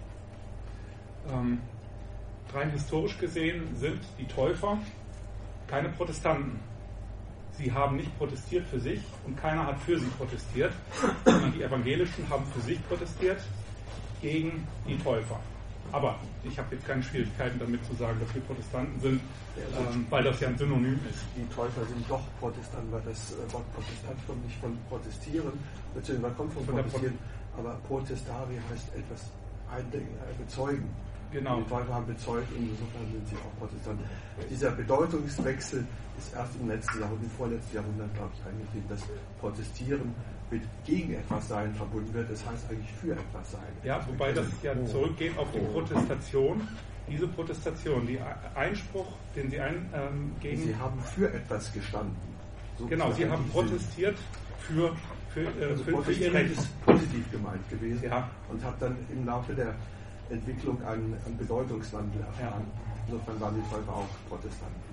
Rein historisch gesehen sind die Täufer keine Protestanten. Sie haben nicht protestiert für sich und keiner hat für sie protestiert, sondern die Evangelischen haben für sich protestiert gegen die Täufer. Aber ich habe jetzt keine Schwierigkeiten damit zu sagen, dass wir Protestanten sind, weil das ja ein Synonym ist. Die Täufer sind doch Protestanten, weil das Wort Protestant kommt nicht von protestieren, beziehungsweise kommt von protestieren, aber protestari heißt etwas bezeugen. Genau. Die Täufer haben bezeugt und insofern sind sie auch Protestanten. Dieser Bedeutungswechsel ist erst im vorletzten Jahrhundert, glaube ich, eingetreten, dass Protestieren mit gegen etwas sein verbunden wird, das heißt eigentlich für etwas sein. Ja, wobei das ja zurückgeht auf die Protestation. Diese Protestation, die Einspruch, den Sie gegen... Sie haben für etwas gestanden. So genau, Sie haben protestiert für ihr Recht. Ist positiv gemeint gewesen, ja. Und hat dann im Laufe der Entwicklung einen Bedeutungswandel erfahren. Ja. Insofern waren die Täufer auch Protestanten.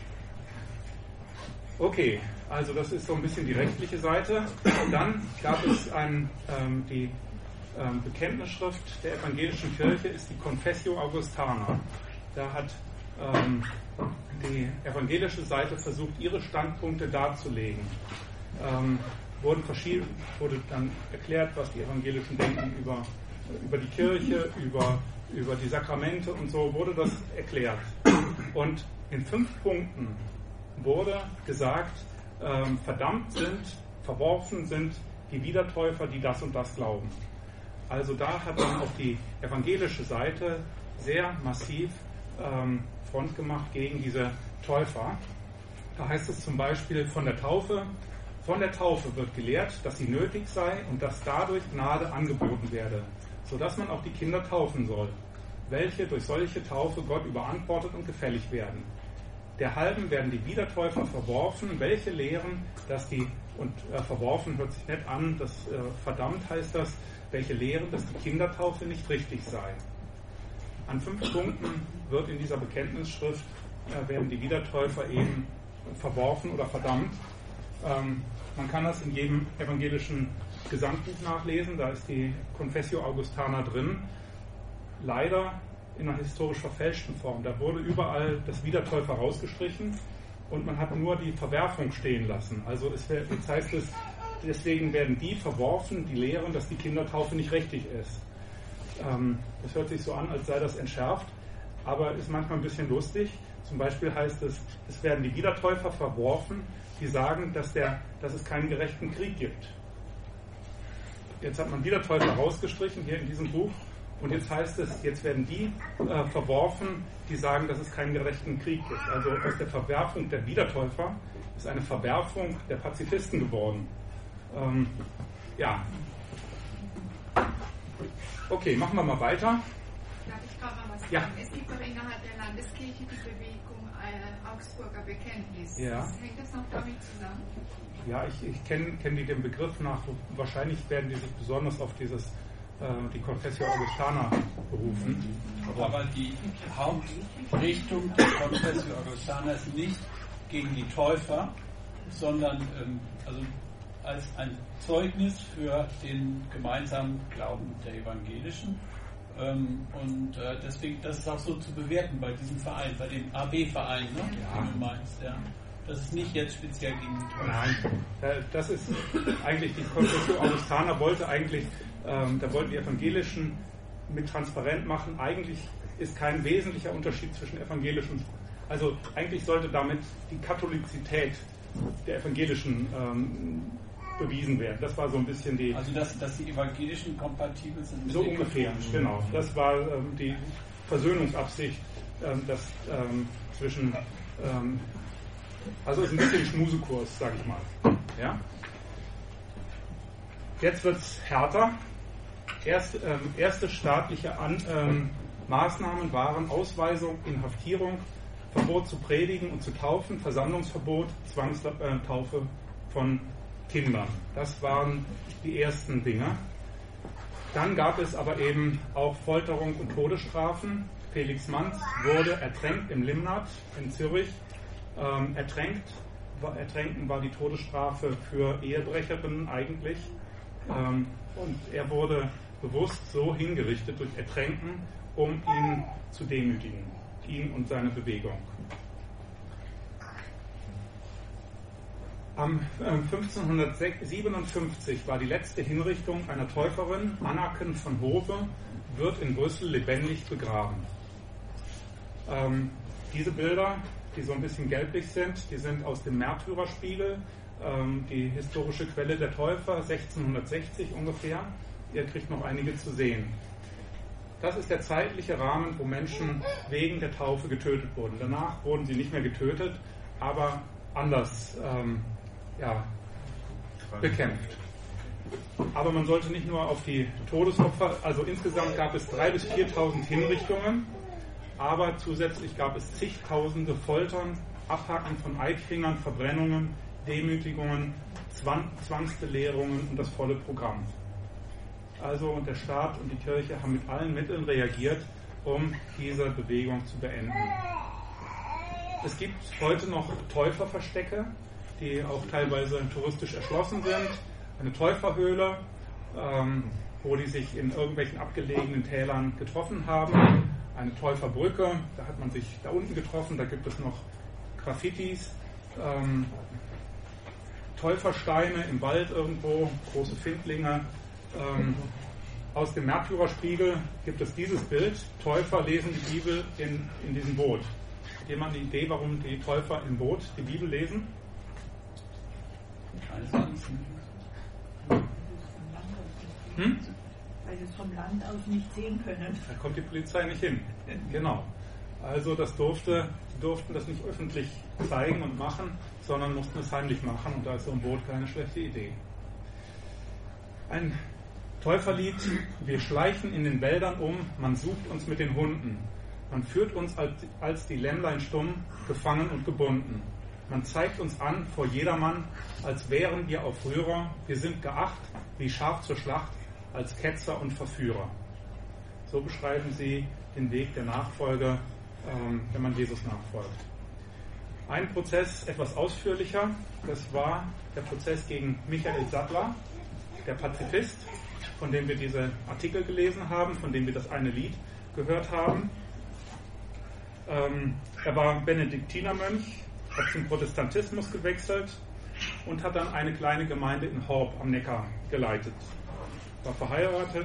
Okay, also das ist so ein bisschen die rechtliche Seite. Dann gab es die Bekenntnisschrift der evangelischen Kirche, ist die Confessio Augustana. Da hat die evangelische Seite versucht, ihre Standpunkte darzulegen. Wurde dann erklärt, was die Evangelischen denken über die Kirche, über die Sakramente und so, wurde das erklärt. Und in 5 Punkten wurde gesagt, verworfen sind die Wiedertäufer, die das und das glauben. Also da hat dann auch die evangelische Seite sehr massiv Front gemacht gegen diese Täufer. Da heißt es zum Beispiel von der Taufe wird gelehrt, dass sie nötig sei und dass dadurch Gnade angeboten werde, sodass man auch die Kinder taufen soll, welche durch solche Taufe Gott überantwortet und gefällig werden. Derhalben werden die Wiedertäufer verworfen, welche lehren, dass verworfen hört sich nett an, verdammt heißt das, welche lehren, dass die Kindertaufe nicht richtig sei. An 5 Punkten wird in dieser Bekenntnisschrift, werden die Wiedertäufer eben verworfen oder verdammt. Man kann das in jedem evangelischen Gesangbuch nachlesen, da ist die Confessio Augustana drin. Leider in einer historisch verfälschten Form. Da wurde überall das Wiedertäufer rausgestrichen und man hat nur die Verwerfung stehen lassen. Also jetzt heißt es, deswegen werden die verworfen, die lehren, dass die Kindertaufe nicht richtig ist. Das hört sich so an, als sei das entschärft, aber ist manchmal ein bisschen lustig. Zum Beispiel heißt es, es werden die Wiedertäufer verworfen, die sagen, dass es keinen gerechten Krieg gibt. Jetzt hat man Wiedertäufer rausgestrichen hier in diesem Buch. Und jetzt heißt es, jetzt werden die verworfen, die sagen, dass es keinen gerechten Krieg gibt. Also aus der Verwerfung der Wiedertäufer ist eine Verwerfung der Pazifisten geworden. Ja. Okay, machen wir mal weiter. Darf ich gerade mal was sagen? Ja. Es gibt doch innerhalb der Landeskirche die Bewegung Augsburger Bekenntnis. Ja. Hängt das noch damit zusammen? Ja, ich kenne den Begriff nach. Wahrscheinlich werden die sich besonders auf die Confessio Augustana berufen. Aber die Hauptrichtung der Confessio Augustana ist nicht gegen die Täufer, sondern als ein Zeugnis für den gemeinsamen Glauben der Evangelischen. Deswegen, das ist auch so zu bewerten bei diesem Verein, bei dem AB-Verein, ne? Ja. Den du meinst, ja. Das ist nicht jetzt speziell gegen die Täufer. Nein, das ist eigentlich die Confessio Augustana wollte eigentlich, da wollten die Evangelischen mit transparent machen, eigentlich ist kein wesentlicher Unterschied zwischen evangelischen, also eigentlich sollte damit die Katholizität der Evangelischen bewiesen werden. Das war so ein bisschen die... Also dass die Evangelischen kompatibel sind mit so ungefähr, genau. Das war die Versöhnungsabsicht, dass zwischen... also ist ein bisschen Schmusekurs, sage ich mal. Ja? Jetzt wird es härter. Erste staatliche Maßnahmen waren Ausweisung, Inhaftierung, Verbot zu predigen und zu taufen, Versammlungsverbot, Zwangstaufe von Kindern. Das waren die ersten Dinge. Dann gab es aber eben auch Folterung und Todesstrafen. Felix Manz wurde ertränkt im Limnat in Zürich. Ertränken war die Todesstrafe für Ehebrecherinnen eigentlich. Und er wurde bewusst so hingerichtet durch Ertränken, um ihn zu demütigen, ihn und seine Bewegung. Am 1557 war die letzte Hinrichtung einer Täuferin, Annaken von Hove, wird in Brüssel lebendig begraben. Diese Bilder, die so ein bisschen gelblich sind, die sind aus dem Märtyrerspiegel, die historische Quelle der Täufer, 1660 ungefähr. Ihr kriegt noch einige zu sehen. Das ist der zeitliche Rahmen, wo Menschen wegen der Taufe getötet wurden. Danach wurden sie nicht mehr getötet, aber anders bekämpft. Aber man sollte nicht nur auf die Todesopfer, also insgesamt gab es 3.000 bis 4.000 Hinrichtungen, aber zusätzlich gab es zigtausende Foltern, Abhacken von Eidfingern, Verbrennungen, Demütigungen, Zwangsbelehrungen und das volle Programm. Also der Staat und die Kirche haben mit allen Mitteln reagiert, um diese Bewegung zu beenden. Es gibt heute noch Täuferverstecke, die auch teilweise touristisch erschlossen sind. Eine Täuferhöhle, wo die sich in irgendwelchen abgelegenen Tälern getroffen haben. Eine Täuferbrücke, da hat man sich da unten getroffen, da gibt es noch Graffitis. Täufersteine im Wald irgendwo, große Findlinge. Aus dem Märtyrerspiegel gibt es dieses Bild. Täufer lesen die Bibel in diesem Boot. Hat jemand eine Idee, warum die Täufer im Boot die Bibel lesen? Weil sie es vom Land aus nicht sehen können. Da kommt die Polizei nicht hin. Genau. Also sie durften das nicht öffentlich zeigen und machen, sondern mussten es heimlich machen. Und da ist so ein Boot keine schlechte Idee. Ein Täuferlied: Wir schleichen in den Wäldern um, man sucht uns mit den Hunden. Man führt uns als die Lämmlein stumm, gefangen und gebunden. Man zeigt uns an vor jedermann, als wären wir auf Rührer. Wir sind geacht, wie Schaf zur Schlacht, als Ketzer und Verführer. So beschreiben sie den Weg der Nachfolge, wenn man Jesus nachfolgt. Ein Prozess etwas ausführlicher, das war der Prozess gegen Michael Sattler, der Pazifist, von dem wir diese Artikel gelesen haben, von dem wir das eine Lied gehört haben. Er war Benediktinermönch, hat zum Protestantismus gewechselt und hat dann eine kleine Gemeinde in Horb am Neckar geleitet. War verheiratet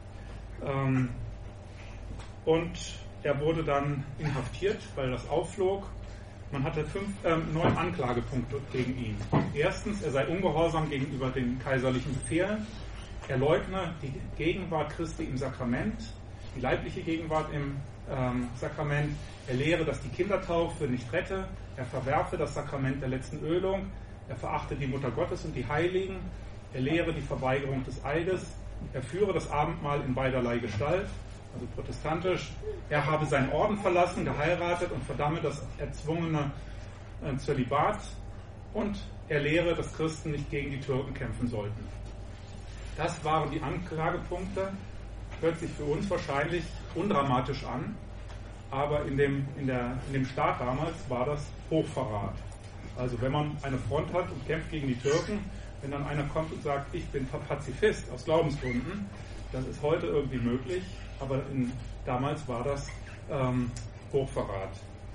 und er wurde dann inhaftiert, weil das aufflog. Man hatte 9 Anklagepunkte gegen ihn. Erstens, er sei ungehorsam gegenüber den kaiserlichen Befehlen. Er leugne die Gegenwart Christi im Sakrament, die leibliche Gegenwart im Sakrament. Er lehre, dass die Kindertaufe nicht rette. Er verwerfe das Sakrament der letzten Ölung. Er verachte die Mutter Gottes und die Heiligen. Er lehre die Verweigerung des Eides. Er führe das Abendmahl in beiderlei Gestalt. also protestantisch. Er habe seinen Orden verlassen, geheiratet und verdamme das erzwungene Zölibat und er lehre, dass Christen nicht gegen die Türken kämpfen sollten. Das waren die Anklagepunkte. Hört sich für uns wahrscheinlich undramatisch an, aber in dem Staat damals war das Hochverrat. Also wenn man eine Front hat und kämpft gegen die Türken, wenn dann einer kommt und sagt, ich bin Pazifist aus Glaubensgründen, das ist heute irgendwie möglich, aber damals war das Hochverrat.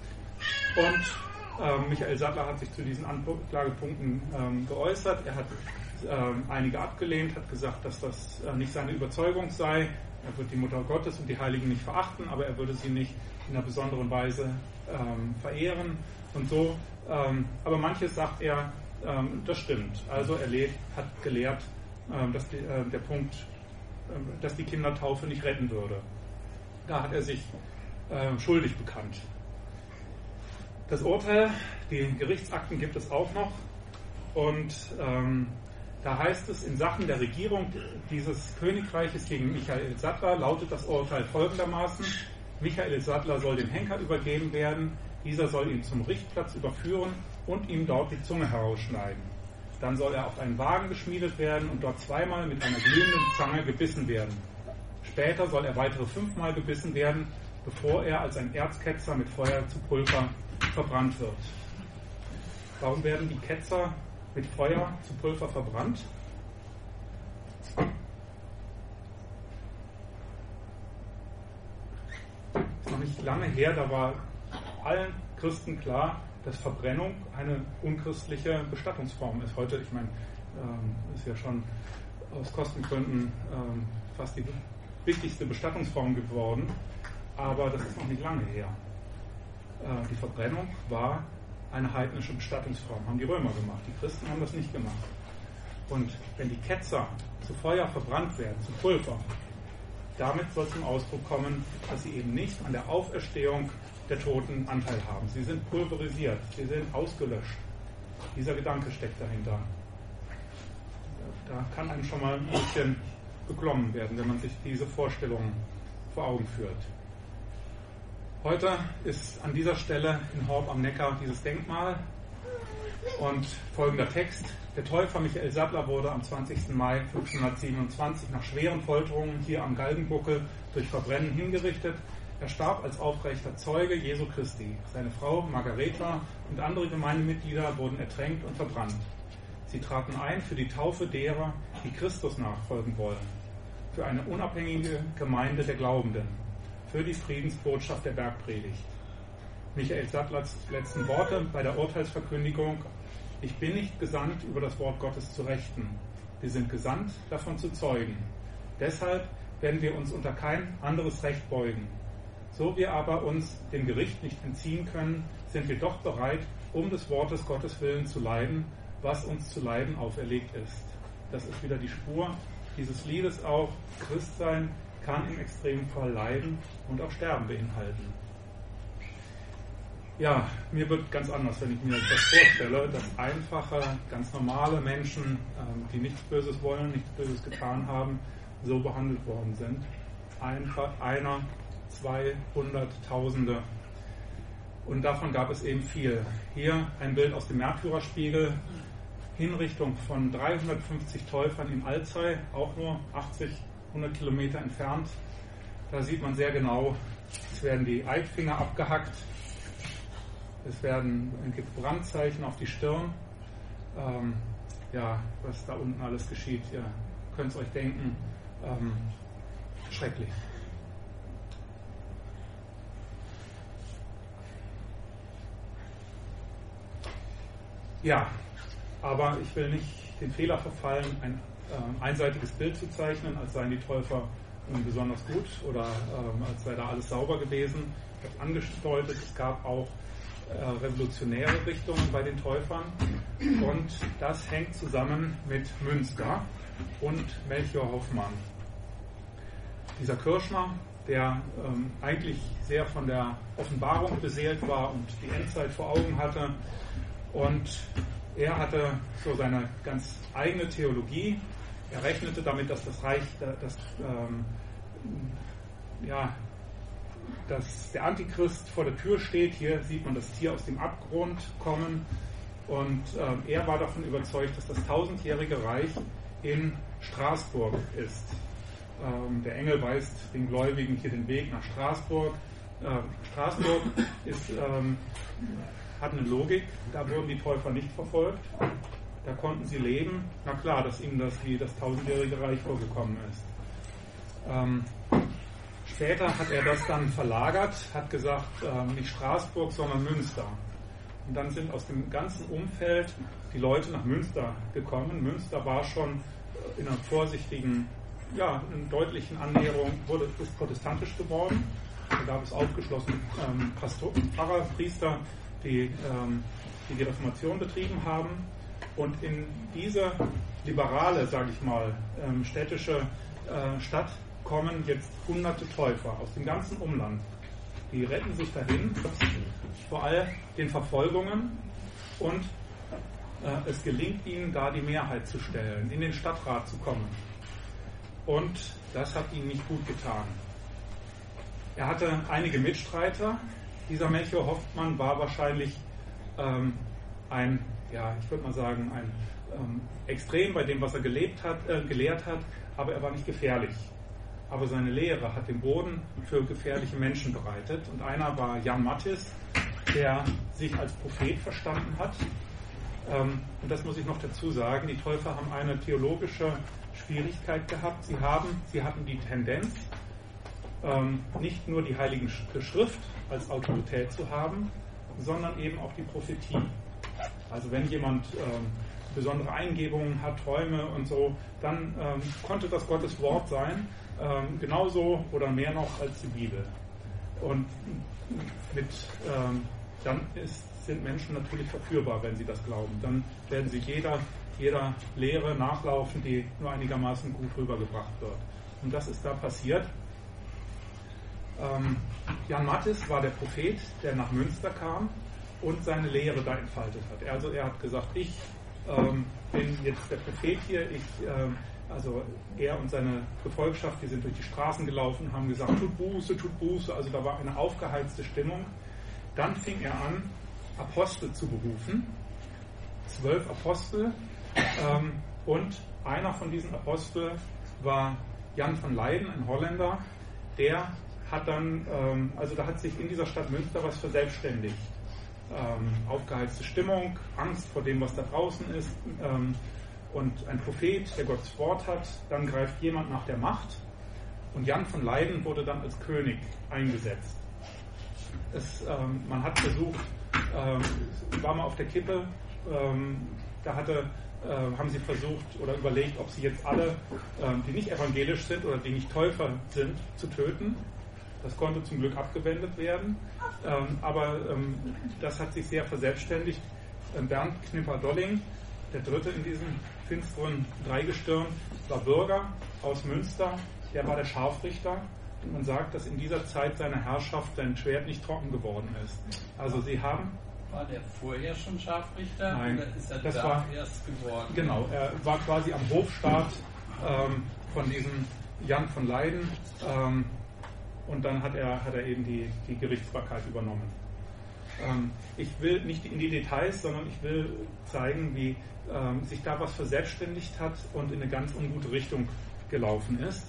Und Michael Sattler hat sich zu diesen Anklagepunkten geäußert. Er hat einige abgelehnt, hat gesagt, dass das nicht seine Überzeugung sei. Er wird die Mutter Gottes und die Heiligen nicht verachten, aber er würde sie nicht in einer besonderen Weise verehren und so. Aber manches sagt er, das stimmt. Also er hat gelehrt, dass der Punkt, dass die Kindertaufe nicht retten würde. Da hat er sich schuldig bekannt. Das Urteil, die Gerichtsakten gibt es auch noch und da heißt es, in Sachen der Regierung dieses Königreiches gegen Michael Sattler lautet das Urteil folgendermaßen: Michael Sattler soll dem Henker übergeben werden, dieser soll ihn zum Richtplatz überführen und ihm dort die Zunge herausschneiden. Dann soll er auf einen Wagen geschmiedet werden und dort zweimal mit einer glühenden Zange gebissen werden. Später soll er weitere 5-mal gebissen werden, bevor er als ein Erzketzer mit Feuer zu Pulver verbrannt wird. Warum werden die Ketzer mit Feuer zu Pulver verbrannt? Ist noch nicht lange her, da war allen Christen klar, dass Verbrennung eine unchristliche Bestattungsform ist. Heute, ich meine, ist ja schon aus Kostengründen fast die wichtigste Bestattungsform geworden, aber das ist noch nicht lange her. Die Verbrennung war eine heidnische Bestattungsform, haben die Römer gemacht. Die Christen haben das nicht gemacht. Und wenn die Ketzer zu Feuer verbrannt werden, zu Pulver, damit soll zum Ausdruck kommen, dass sie eben nicht an der Auferstehung der Toten Anteil haben. Sie sind pulverisiert, sie sind ausgelöscht. Dieser Gedanke steckt dahinter. Da kann einem schon mal ein bisschen beklommen werden, wenn man sich diese Vorstellungen vor Augen führt. Heute ist an dieser Stelle in Horb am Neckar dieses Denkmal und folgender Text. Der Täufer Michael Sattler wurde am 20. Mai 1527 nach schweren Folterungen hier am Galgenbuckel durch Verbrennen hingerichtet. Er starb als aufrechter Zeuge Jesu Christi. Seine Frau Margareta und andere Gemeindemitglieder wurden ertränkt und verbrannt. Sie traten ein für die Taufe derer, die Christus nachfolgen wollen, für eine unabhängige Gemeinde der Glaubenden, für die Friedensbotschaft der Bergpredigt. Michael Sattlers letzten Worte bei der Urteilsverkündigung: Ich bin nicht gesandt, über das Wort Gottes zu rechten. Wir sind gesandt, davon zu zeugen. Deshalb werden wir uns unter kein anderes Recht beugen. So wir aber uns dem Gericht nicht entziehen können, sind wir doch bereit, um des Wortes Gottes willen zu leiden, was uns zu leiden auferlegt ist. Das ist wieder die Spur dieses Liedes auch. Christsein kann im Extremfall Leiden und auch Sterben beinhalten. Ja, mir wird ganz anders, wenn ich mir das vorstelle, dass einfache, ganz normale Menschen, die nichts Böses wollen, nichts Böses getan haben, so behandelt worden sind. Einfach einer, 200, Tausende. Und davon gab es eben viel. Hier ein Bild aus dem Märtyrerspiegel. Hinrichtung von 350 Täufern in Alzey, auch nur 80, 100 Kilometer entfernt. Da sieht man sehr genau, es werden die Eidfinger abgehackt, es gibt Brandzeichen auf die Stirn. Was da unten alles geschieht, ihr könnt es euch denken, schrecklich. Ja, aber ich will nicht den Fehler verfallen, ein einseitiges Bild zu zeichnen, als seien die Täufer besonders gut oder als sei da alles sauber gewesen. Ich habe angedeutet, es gab auch revolutionäre Richtungen bei den Täufern und das hängt zusammen mit Münster und Melchior Hoffmann. Dieser Kirschner, der eigentlich sehr von der Offenbarung beseelt war und die Endzeit vor Augen hatte, und er hatte so seine ganz eigene Theologie. Er rechnete damit, dass das Reich, dass der Antichrist vor der Tür steht. Hier sieht man das Tier aus dem Abgrund kommen. Und er war davon überzeugt, dass das 1000-jährige Reich in Straßburg ist. Der Engel weist den Gläubigen hier den Weg nach Straßburg. Straßburg hat eine Logik, da wurden die Täufer nicht verfolgt, da konnten sie leben. Na klar, dass ihnen das 1000-jährige Reich vorgekommen ist. Später hat er das dann verlagert, hat gesagt, nicht Straßburg, sondern Münster. Und dann sind aus dem ganzen Umfeld die Leute nach Münster gekommen. Münster war schon in einer vorsichtigen, einer deutlichen Annäherung, ist protestantisch geworden. Da gab es aufgeschlossene Pfarrer, Priester, die Reformation betrieben haben. Und in diese liberale, sage ich mal, städtische Stadt kommen jetzt hunderte Täufer aus dem ganzen Umland. Die retten sich dahin, vor allem den Verfolgungen, und es gelingt ihnen, da die Mehrheit zu stellen, in den Stadtrat zu kommen. Und das hat ihm nicht gut getan. Er hatte einige Mitstreiter. Dieser Melchior Hoffmann war wahrscheinlich ein Extrem bei dem, was er gelehrt hat, aber er war nicht gefährlich. Aber seine Lehre hat den Boden für gefährliche Menschen bereitet. Und einer war Jan Matthys, der sich als Prophet verstanden hat. Und das muss ich noch dazu sagen, die Täufer haben eine theologische Schwierigkeit gehabt. Sie hatten die Tendenz, nicht nur die Heilige Schrift als Autorität zu haben, sondern eben auch die Prophetie. Also wenn jemand besondere Eingebungen hat, Träume und so, dann konnte das Gottes Wort sein, genauso oder mehr noch als die Bibel. Und dann sind Menschen natürlich verführbar, wenn sie das glauben. Dann werden sie jeder Lehre nachlaufen, die nur einigermaßen gut rübergebracht wird. Und das ist da passiert. Jan Matthys war der Prophet, der nach Münster kam und seine Lehre da entfaltet hat. Also er hat gesagt, ich bin jetzt der Prophet hier, er und seine Gefolgschaft, die sind durch die Straßen gelaufen, haben gesagt, tut Buße, also da war eine aufgeheizte Stimmung. Dann fing er an, Apostel zu berufen, 12 Apostel, und einer von diesen Aposteln war Jan van Leyden, ein Holländer, der hat dann, da hat sich in dieser Stadt Münster was verselbstständigt. Aufgeheizte Stimmung, Angst vor dem, was da draußen ist, und ein Prophet, der Gottes Wort hat, dann greift jemand nach der Macht, und Jan van Leyden wurde dann als König eingesetzt. Man hat versucht, war mal auf der Kippe, haben sie versucht oder überlegt, ob sie jetzt alle, die nicht evangelisch sind oder die nicht Täufer sind, zu töten. Das konnte zum Glück abgewendet werden, aber das hat sich sehr verselbstständigt. Bernd Knipper-Dolling, der dritte in diesem finsteren Dreigestirn, war Bürger aus Münster, der war der Scharfrichter. Und man sagt, dass in dieser Zeit seiner Herrschaft sein Schwert nicht trocken geworden ist. Also sie haben... War der vorher schon Scharfrichter? Nein, oder ist er das da war erst geworden? Genau, er war quasi am Hofstaat von diesem Jan van Leyden, und dann hat er eben die Gerichtsbarkeit übernommen. Ich will nicht in die Details, sondern ich will zeigen, wie sich da was verselbstständigt hat und in eine ganz ungute Richtung gelaufen ist.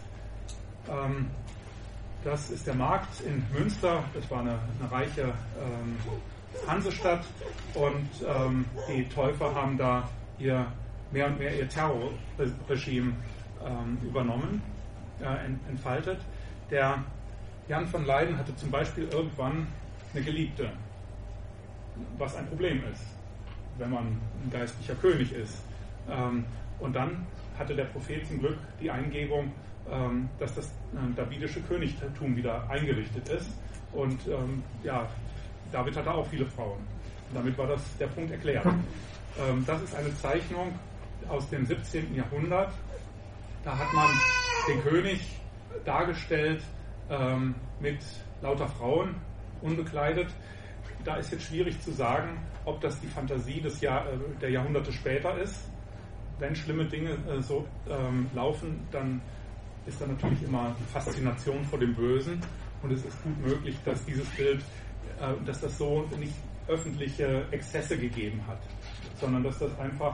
Das ist der Markt in Münster. Das war eine reiche Hansestadt, und die Täufer haben da mehr und mehr ihr Terrorregime übernommen, entfaltet. Der Jan van Leyden hatte zum Beispiel irgendwann eine Geliebte, was ein Problem ist, wenn man ein geistlicher König ist. Und dann hatte der Prophet zum Glück die Eingebung, dass das davidische Königtum wieder eingerichtet ist. Und David hatte auch viele Frauen. Und damit war der Punkt erklärt. Das ist eine Zeichnung aus dem 17. Jahrhundert. Da hat man den König dargestellt mit lauter Frauen, unbekleidet. Da ist jetzt schwierig zu sagen, ob das die Fantasie der Jahrhunderte später ist. Wenn schlimme Dinge so laufen, dann ist dann natürlich immer die Faszination vor dem Bösen. Und es ist gut möglich, dass dieses Bild, dass das so nicht öffentliche Exzesse gegeben hat, sondern dass das einfach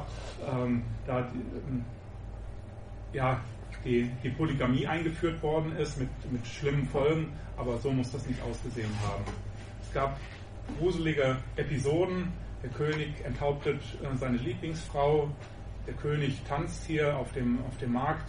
die Polygamie eingeführt worden ist mit schlimmen Folgen, aber so muss das nicht ausgesehen haben. Es gab gruselige Episoden. Der König enthauptet seine Lieblingsfrau, der König tanzt hier auf dem Markt.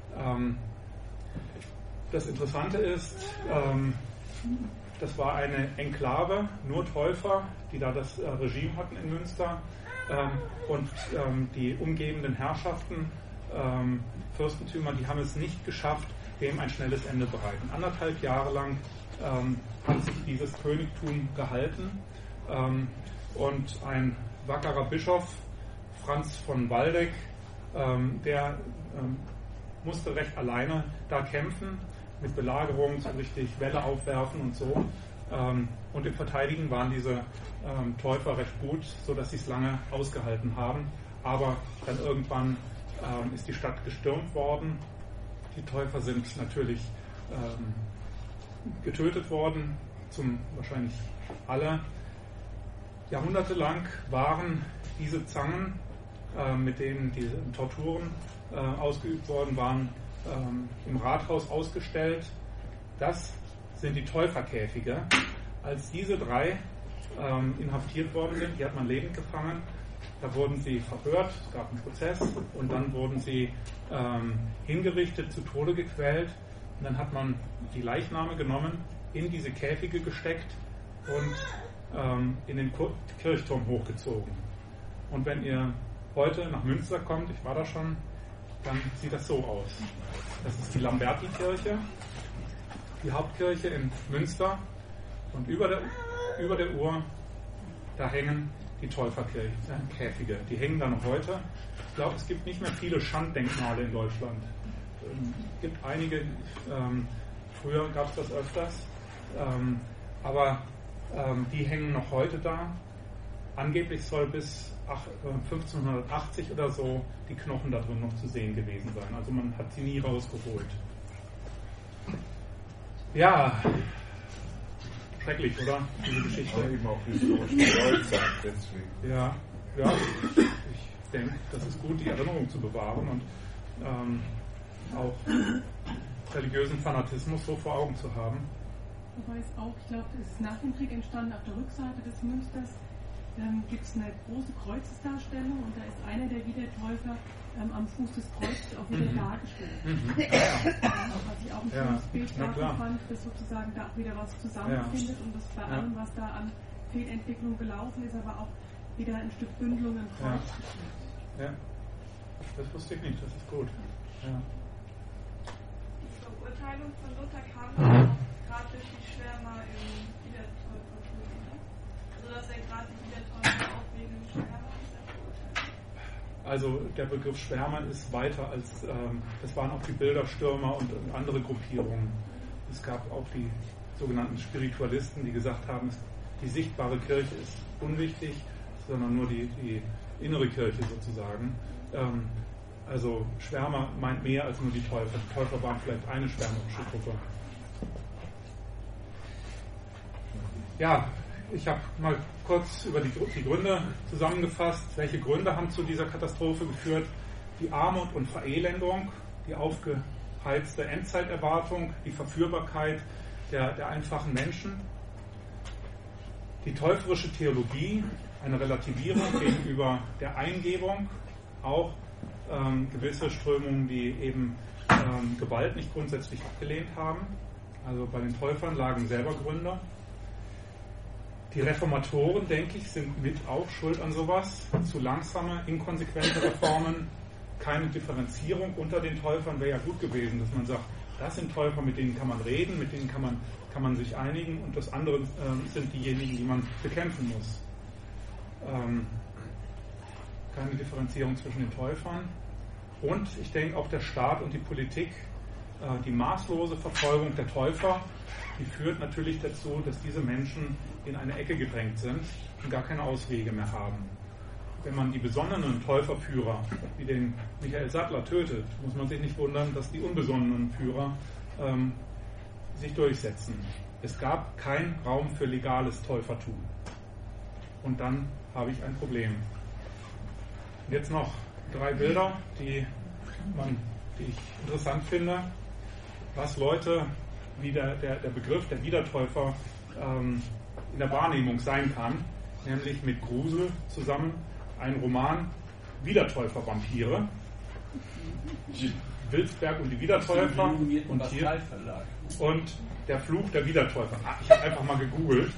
Das Interessante ist, das war eine Enklave, nur Täufer, die da das Regime hatten in Münster, und die umgebenden Herrschaften, Fürstentümer, die haben es nicht geschafft, dem ein schnelles Ende bereiten. 1,5 Jahre lang hat sich dieses Königtum gehalten, und ein wackerer Bischof, Franz von Waldeck, der musste recht alleine da kämpfen, mit Belagerung, so richtig Wälle aufwerfen und so. Und im Verteidigen waren diese Täufer recht gut, sodass sie es lange ausgehalten haben. Aber dann irgendwann ist die Stadt gestürmt worden. Die Täufer sind natürlich getötet worden, wahrscheinlich alle. Jahrhundertelang waren diese Zangen, mit denen diese Torturen ausgeübt worden waren, im Rathaus ausgestellt. Das sind die Täuferkäfige. Als diese 3 inhaftiert worden sind, die hat man lebend gefangen, da wurden sie verhört, es gab einen Prozess und dann wurden sie hingerichtet, zu Tode gequält, und dann hat man die Leichname genommen, in diese Käfige gesteckt und in den Kirchturm hochgezogen. Und wenn ihr heute nach Münster kommt, ich war da schon, dann sieht das so aus. Das ist die Lamberti-Kirche, die Hauptkirche in Münster, und über der Uhr, da hängen die Täuferkäfige. Die hängen da noch heute. Ich glaube, es gibt nicht mehr viele Schanddenkmale in Deutschland. Es gibt einige, früher gab es das öfters, aber die hängen noch heute da. Angeblich soll bis 1580 oder so die Knochen da drin noch zu sehen gewesen sein. Also man hat sie nie rausgeholt. Ja, schrecklich, oder? Diese Geschichte. Aber eben auch historisch bedeutsam, deswegen. Ja, ich denke, das ist gut, die Erinnerung zu bewahren und auch religiösen Fanatismus so vor Augen zu haben. Wobei es auch, ich glaube, es ist nach dem Krieg entstanden, auf der Rückseite des Münsters gibt es eine große Kreuzesdarstellung, und da ist einer der Wiedertäufer am Fuß des Kreuzes auch wieder dargestellt. Was ich auch ein schönes Bild davon fand, dass sozusagen da auch wieder was zusammenfindet und das bei allem, was da an Fehlentwicklung gelaufen ist, aber auch wieder ein Stück Bündelung im Kreuz. Ja, das wusste ich nicht, das ist gut. Ja. Die Verurteilung von Luther kam gerade durch die Schwärmer im Wiedertäufertum. Also dass er gerade die Wiedertäufer auch wegen dem Schwärmer ist er verurteilt. Also der Begriff Schwärmer ist weiter als, das waren auch die Bilderstürmer und andere Gruppierungen. Es gab auch die sogenannten Spiritualisten, die gesagt haben, die sichtbare Kirche ist unwichtig, sondern nur die innere Kirche sozusagen. Also Schwärmer meint mehr als nur die Täufer. Die Täufer waren vielleicht eine schwärmerische Gruppe. Ja, ich habe mal kurz über die Gründe zusammengefasst. Welche Gründe haben zu dieser Katastrophe geführt? Die Armut und Verelendung, die aufgeheizte Endzeiterwartung, die Verführbarkeit der einfachen Menschen, die täuferische Theologie, eine Relativierung gegenüber der Eingebung, auch gewisse Strömungen, die eben Gewalt nicht grundsätzlich abgelehnt haben. Also bei den Täufern lagen selber Gründe. Die Reformatoren, denke ich, sind mit auch schuld an sowas. Zu langsame, inkonsequente Reformen, keine Differenzierung unter den Täufern wäre ja gut gewesen, dass man sagt, das sind Täufer, mit denen kann man reden, mit denen kann man sich einigen, und das andere sind diejenigen, die man bekämpfen muss. Keine Differenzierung zwischen den Täufern. Und ich denke auch der Staat und die Politik, die maßlose Verfolgung der Täufer, die führt natürlich dazu, dass diese Menschen in eine Ecke gedrängt sind und gar keine Auswege mehr haben. wenn man die besonnenen Täuferführer wie den Michael Sattler tötet, muss man sich nicht wundern, dass die unbesonnenen Führer sich durchsetzen. Es gab keinen Raum für legales Täufertum. Und dann habe ich ein Problem. Jetzt noch 3 Bilder, die ich interessant finde, was Leute, wie der Begriff der Wiedertäufer in der Wahrnehmung sein kann, nämlich mit Grusel zusammen ein Roman Wiedertäufer-Vampire, Wilsberg und die Wiedertäufer und hier und der Fluch der Wiedertäufer. Ich habe einfach mal gegoogelt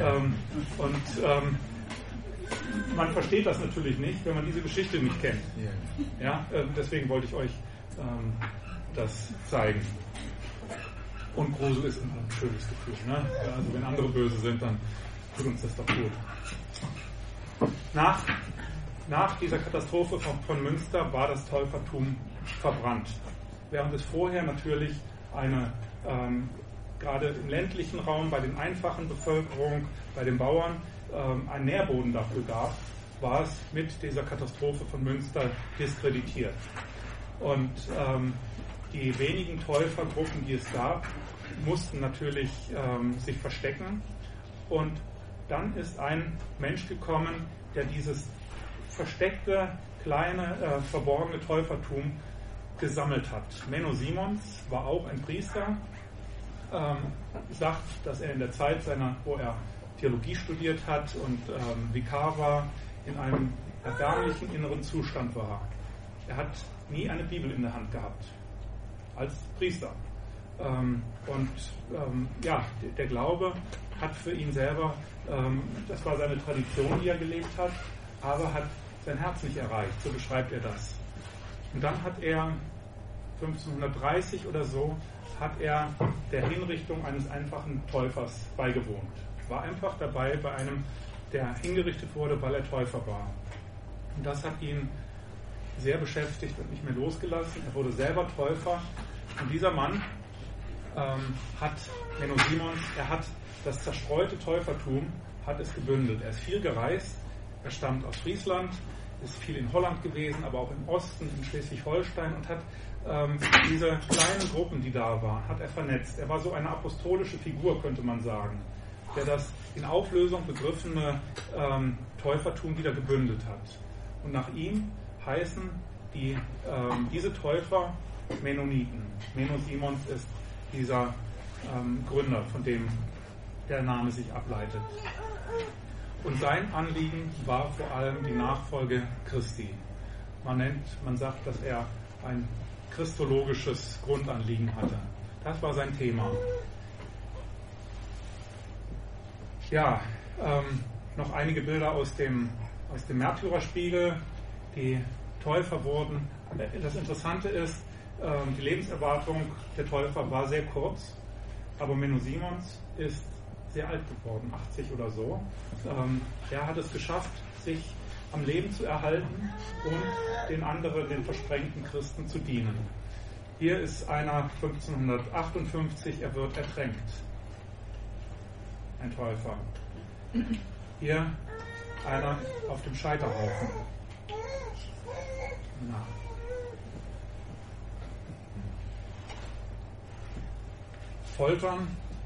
man versteht das natürlich nicht, wenn man diese Geschichte nicht kennt. Ja, deswegen wollte ich euch das zeigen. Und Grusel ist immer ein schönes Gefühl. Ne? Also wenn andere böse sind, dann tut uns das doch gut. Nach dieser Katastrophe von Münster war das Täufertum verbrannt. Während es vorher natürlich gerade im ländlichen Raum, bei den einfachen Bevölkerung, bei den Bauern, einen Nährboden dafür gab, war es mit dieser Katastrophe von Münster diskreditiert. Und die wenigen Täufergruppen, die es gab, mussten natürlich sich verstecken. Und dann ist ein Mensch gekommen, der dieses versteckte, kleine, verborgene Täufertum gesammelt hat. Menno Simons war auch ein Priester, sagt, dass er in der Zeit wo er Theologie studiert hat und Vikar war, in einem erbärmlichen inneren Zustand war. Er hat nie eine Bibel in der Hand gehabt, als Priester. Der Glaube hat für ihn selber, das war seine Tradition, die er gelebt hat, aber hat sein Herz nicht erreicht, so beschreibt er das. Und dann hat er 1530 oder so, hat er der Hinrichtung eines einfachen Täufers beigewohnt. War einfach dabei bei einem, der hingerichtet wurde, weil er Täufer war. Und das hat ihn sehr beschäftigt und nicht mehr losgelassen. Er wurde selber Täufer. Und dieser Mann Menno Simons, er hat das zerstreute Täufertum, hat es gebündelt. Er ist viel gereist, er stammt aus Friesland, ist viel in Holland gewesen, aber auch im Osten, in Schleswig-Holstein und hat diese kleinen Gruppen, die da waren, hat er vernetzt. Er war so eine apostolische Figur, könnte man sagen, der das in Auflösung begriffene Täufertum wieder gebündelt hat. Und nach ihm heißen diese Täufer Mennoniten. Menno Simons ist dieser Gründer, von dem der Name sich ableitet. Und sein Anliegen war vor allem die Nachfolge Christi. Man sagt, dass er ein christologisches Grundanliegen hatte. Das war sein Thema. Ja, noch einige Bilder aus dem Märtyrerspiegel. Die Täufer wurden, das Interessante ist, die Lebenserwartung der Täufer war sehr kurz, aber Menno Simons ist sehr alt geworden, 80 oder so. Er hat es geschafft, sich am Leben zu erhalten und den versprengten Christen zu dienen. Hier ist einer 1558, er wird ertränkt. Ein Täufer. Hier einer auf dem Scheiterhaufen. Na. Foltern.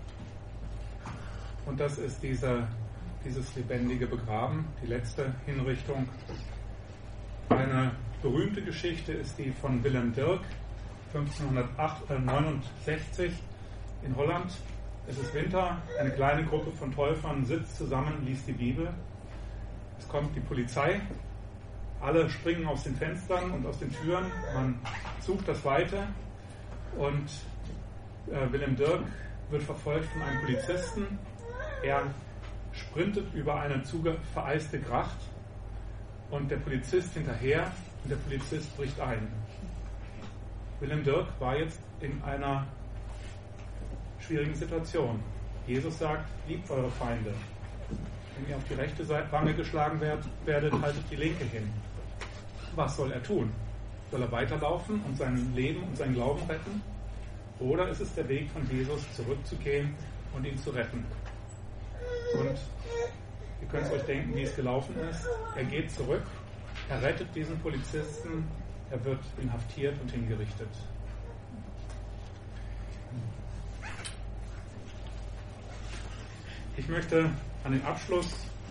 Und das ist dieses lebendige Begraben, die letzte Hinrichtung. Eine berühmte Geschichte ist die von Willem Dirk, 1569 in Holland. Es ist Winter, eine kleine Gruppe von Täufern sitzt zusammen, liest die Bibel. Es kommt die Polizei, alle springen aus den Fenstern und aus den Türen, man sucht das Weite und Willem Dirk wird verfolgt von einem Polizisten. Er sprintet über eine vereiste Gracht und der Polizist hinterher und der Polizist bricht ein. Willem Dirk war jetzt in einer schwierigen Situation. Jesus sagt, liebt eure Feinde. Wenn ihr auf die rechte Wange geschlagen werdet, haltet die linke hin. Was soll er tun? Soll er weiterlaufen und sein Leben und seinen Glauben retten? Oder ist es der Weg von Jesus, zurückzugehen und ihn zu retten? Und ihr könnt euch denken, wie es gelaufen ist. Er geht zurück Er rettet diesen Polizisten, er wird inhaftiert und hingerichtet. Ich möchte an den Abschluss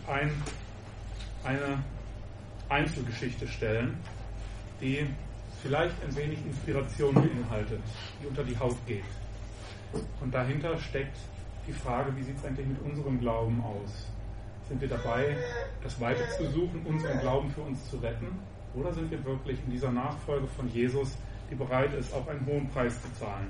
eine Einzelgeschichte stellen, die vielleicht ein wenig Inspiration beinhaltet, die unter die Haut geht. Und dahinter steckt die Frage, wie sieht es eigentlich mit unserem Glauben aus? Sind wir dabei, das weiter zu suchen, unseren Glauben für uns zu retten? Oder sind wir wirklich in dieser Nachfolge von Jesus, die bereit ist, auch einen hohen Preis zu zahlen?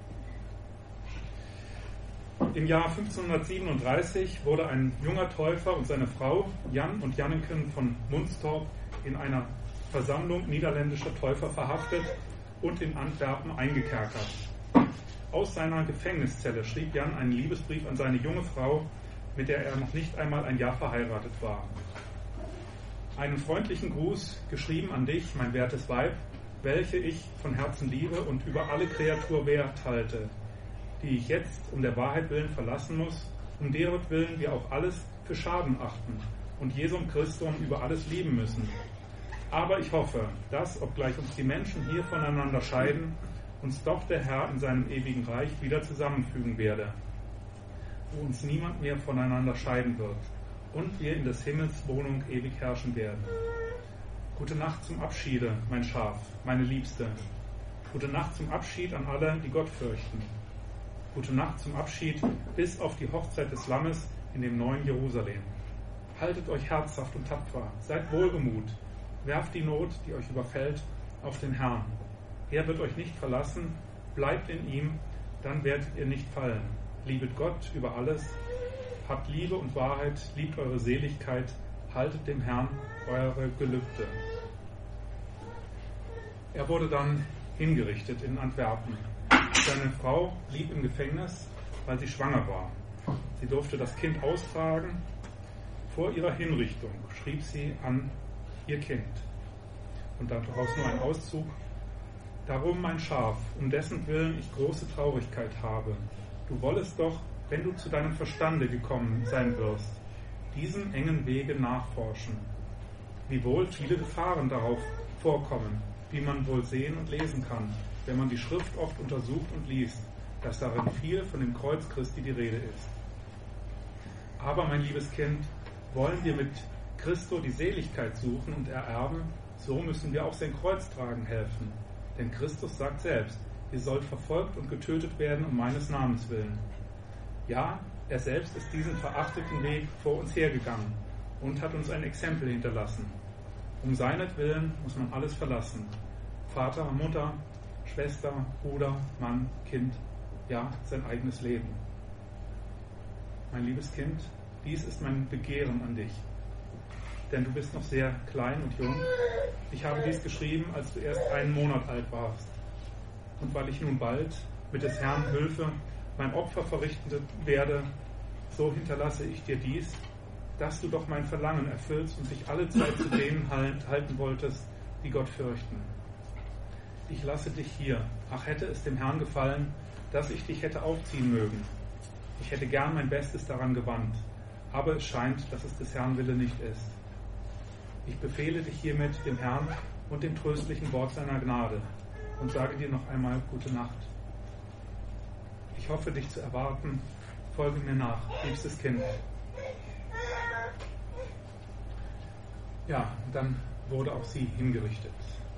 Im Jahr 1537 wurde ein junger Täufer und seine Frau, Jan und Janneken von Munstorp, in einer Versammlung niederländischer Täufer verhaftet und in Antwerpen eingekerkert. Aus seiner Gefängniszelle schrieb Jan einen Liebesbrief an seine junge Frau, mit der er noch nicht einmal ein Jahr verheiratet war. Einen freundlichen Gruß, geschrieben an dich, mein wertes Weib, welche ich von Herzen liebe und über alle Kreatur wert halte, die ich jetzt um der Wahrheit willen verlassen muss, um deren Willen wir auch alles für Schaden achten und Jesum Christum über alles lieben müssen. Aber ich hoffe, dass, obgleich uns die Menschen hier voneinander scheiden, uns doch der Herr in seinem ewigen Reich wieder zusammenfügen werde, wo uns niemand mehr voneinander scheiden wird und wir in des Himmels Wohnung ewig herrschen werden. Gute Nacht zum Abschiede, mein Schaf, meine Liebste. Gute Nacht zum Abschied an alle, die Gott fürchten. Gute Nacht zum Abschied bis auf die Hochzeit des Lammes in dem neuen Jerusalem. Haltet euch herzhaft und tapfer, seid wohlgemut, werft die Not, die euch überfällt, auf den Herrn. Er wird euch nicht verlassen, bleibt in ihm, dann werdet ihr nicht fallen. Liebet Gott über alles, habt Liebe und Wahrheit, liebt eure Seligkeit, haltet dem Herrn eure Gelübde. Er wurde dann hingerichtet in Antwerpen. Seine Frau blieb im Gefängnis, weil sie schwanger war. Sie durfte das Kind austragen. Vor ihrer Hinrichtung schrieb sie an ihr Kind. Und daraus nur ein Auszug. Darum, mein Schaf, um dessen Willen ich große Traurigkeit habe. Du wollest doch, wenn du zu deinem Verstande gekommen sein wirst, diesem engen Wege nachforschen. Wiewohl viele Gefahren darauf vorkommen, wie man wohl sehen und lesen kann, wenn man die Schrift oft untersucht und liest, dass darin viel von dem Kreuz Christi die Rede ist. Aber, mein liebes Kind, wollen wir mit Christo die Seligkeit suchen und ererben, so müssen wir auch sein Kreuz tragen helfen. Denn Christus sagt selbst, ihr sollt verfolgt und getötet werden um meines Namens willen. Ja, er selbst ist diesen verachteten Weg vor uns hergegangen und hat uns ein Exempel hinterlassen. Um seinetwillen muss man alles verlassen. Vater, Mutter, Schwester, Bruder, Mann, Kind, ja, sein eigenes Leben. Mein liebes Kind, dies ist mein Begehren an dich. Denn du bist noch sehr klein und jung. Ich habe dies geschrieben, als du erst 1 Monat alt warst. Und weil ich nun bald mit des Herrn Hilfe mein Opfer verrichten werde, so hinterlasse ich dir dies, dass du doch mein Verlangen erfüllst und dich alle Zeit zu denen halten wolltest, die Gott fürchten. Ich lasse dich hier. Ach, hätte es dem Herrn gefallen, dass ich dich hätte aufziehen mögen. Ich hätte gern mein Bestes daran gewandt, aber es scheint, dass es des Herrn Wille nicht ist. Ich befehle dich hiermit dem Herrn und dem tröstlichen Wort seiner Gnade und sage dir noch einmal gute Nacht. Ich hoffe, dich zu erwarten. Folge mir nach, liebstes Kind. Ja, dann wurde auch sie hingerichtet.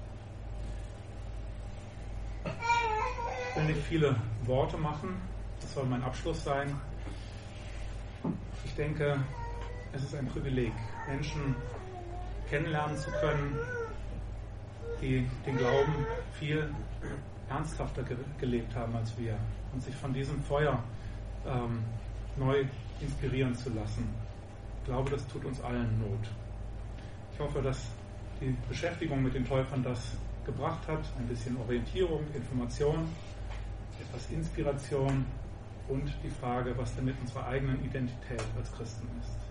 Ich will nicht viele Worte machen, das soll mein Abschluss sein. Ich denke, es ist ein Privileg, Menschen kennenlernen zu können, die den Glauben viel ernsthafter gelebt haben als wir und sich von diesem Feuer neu inspirieren zu lassen. Ich glaube, das tut uns allen Not. Ich hoffe, dass die Beschäftigung mit den Täufern das gebracht hat, ein bisschen Orientierung, Information, etwas Inspiration und die Frage, was denn mit unserer eigenen Identität als Christen ist.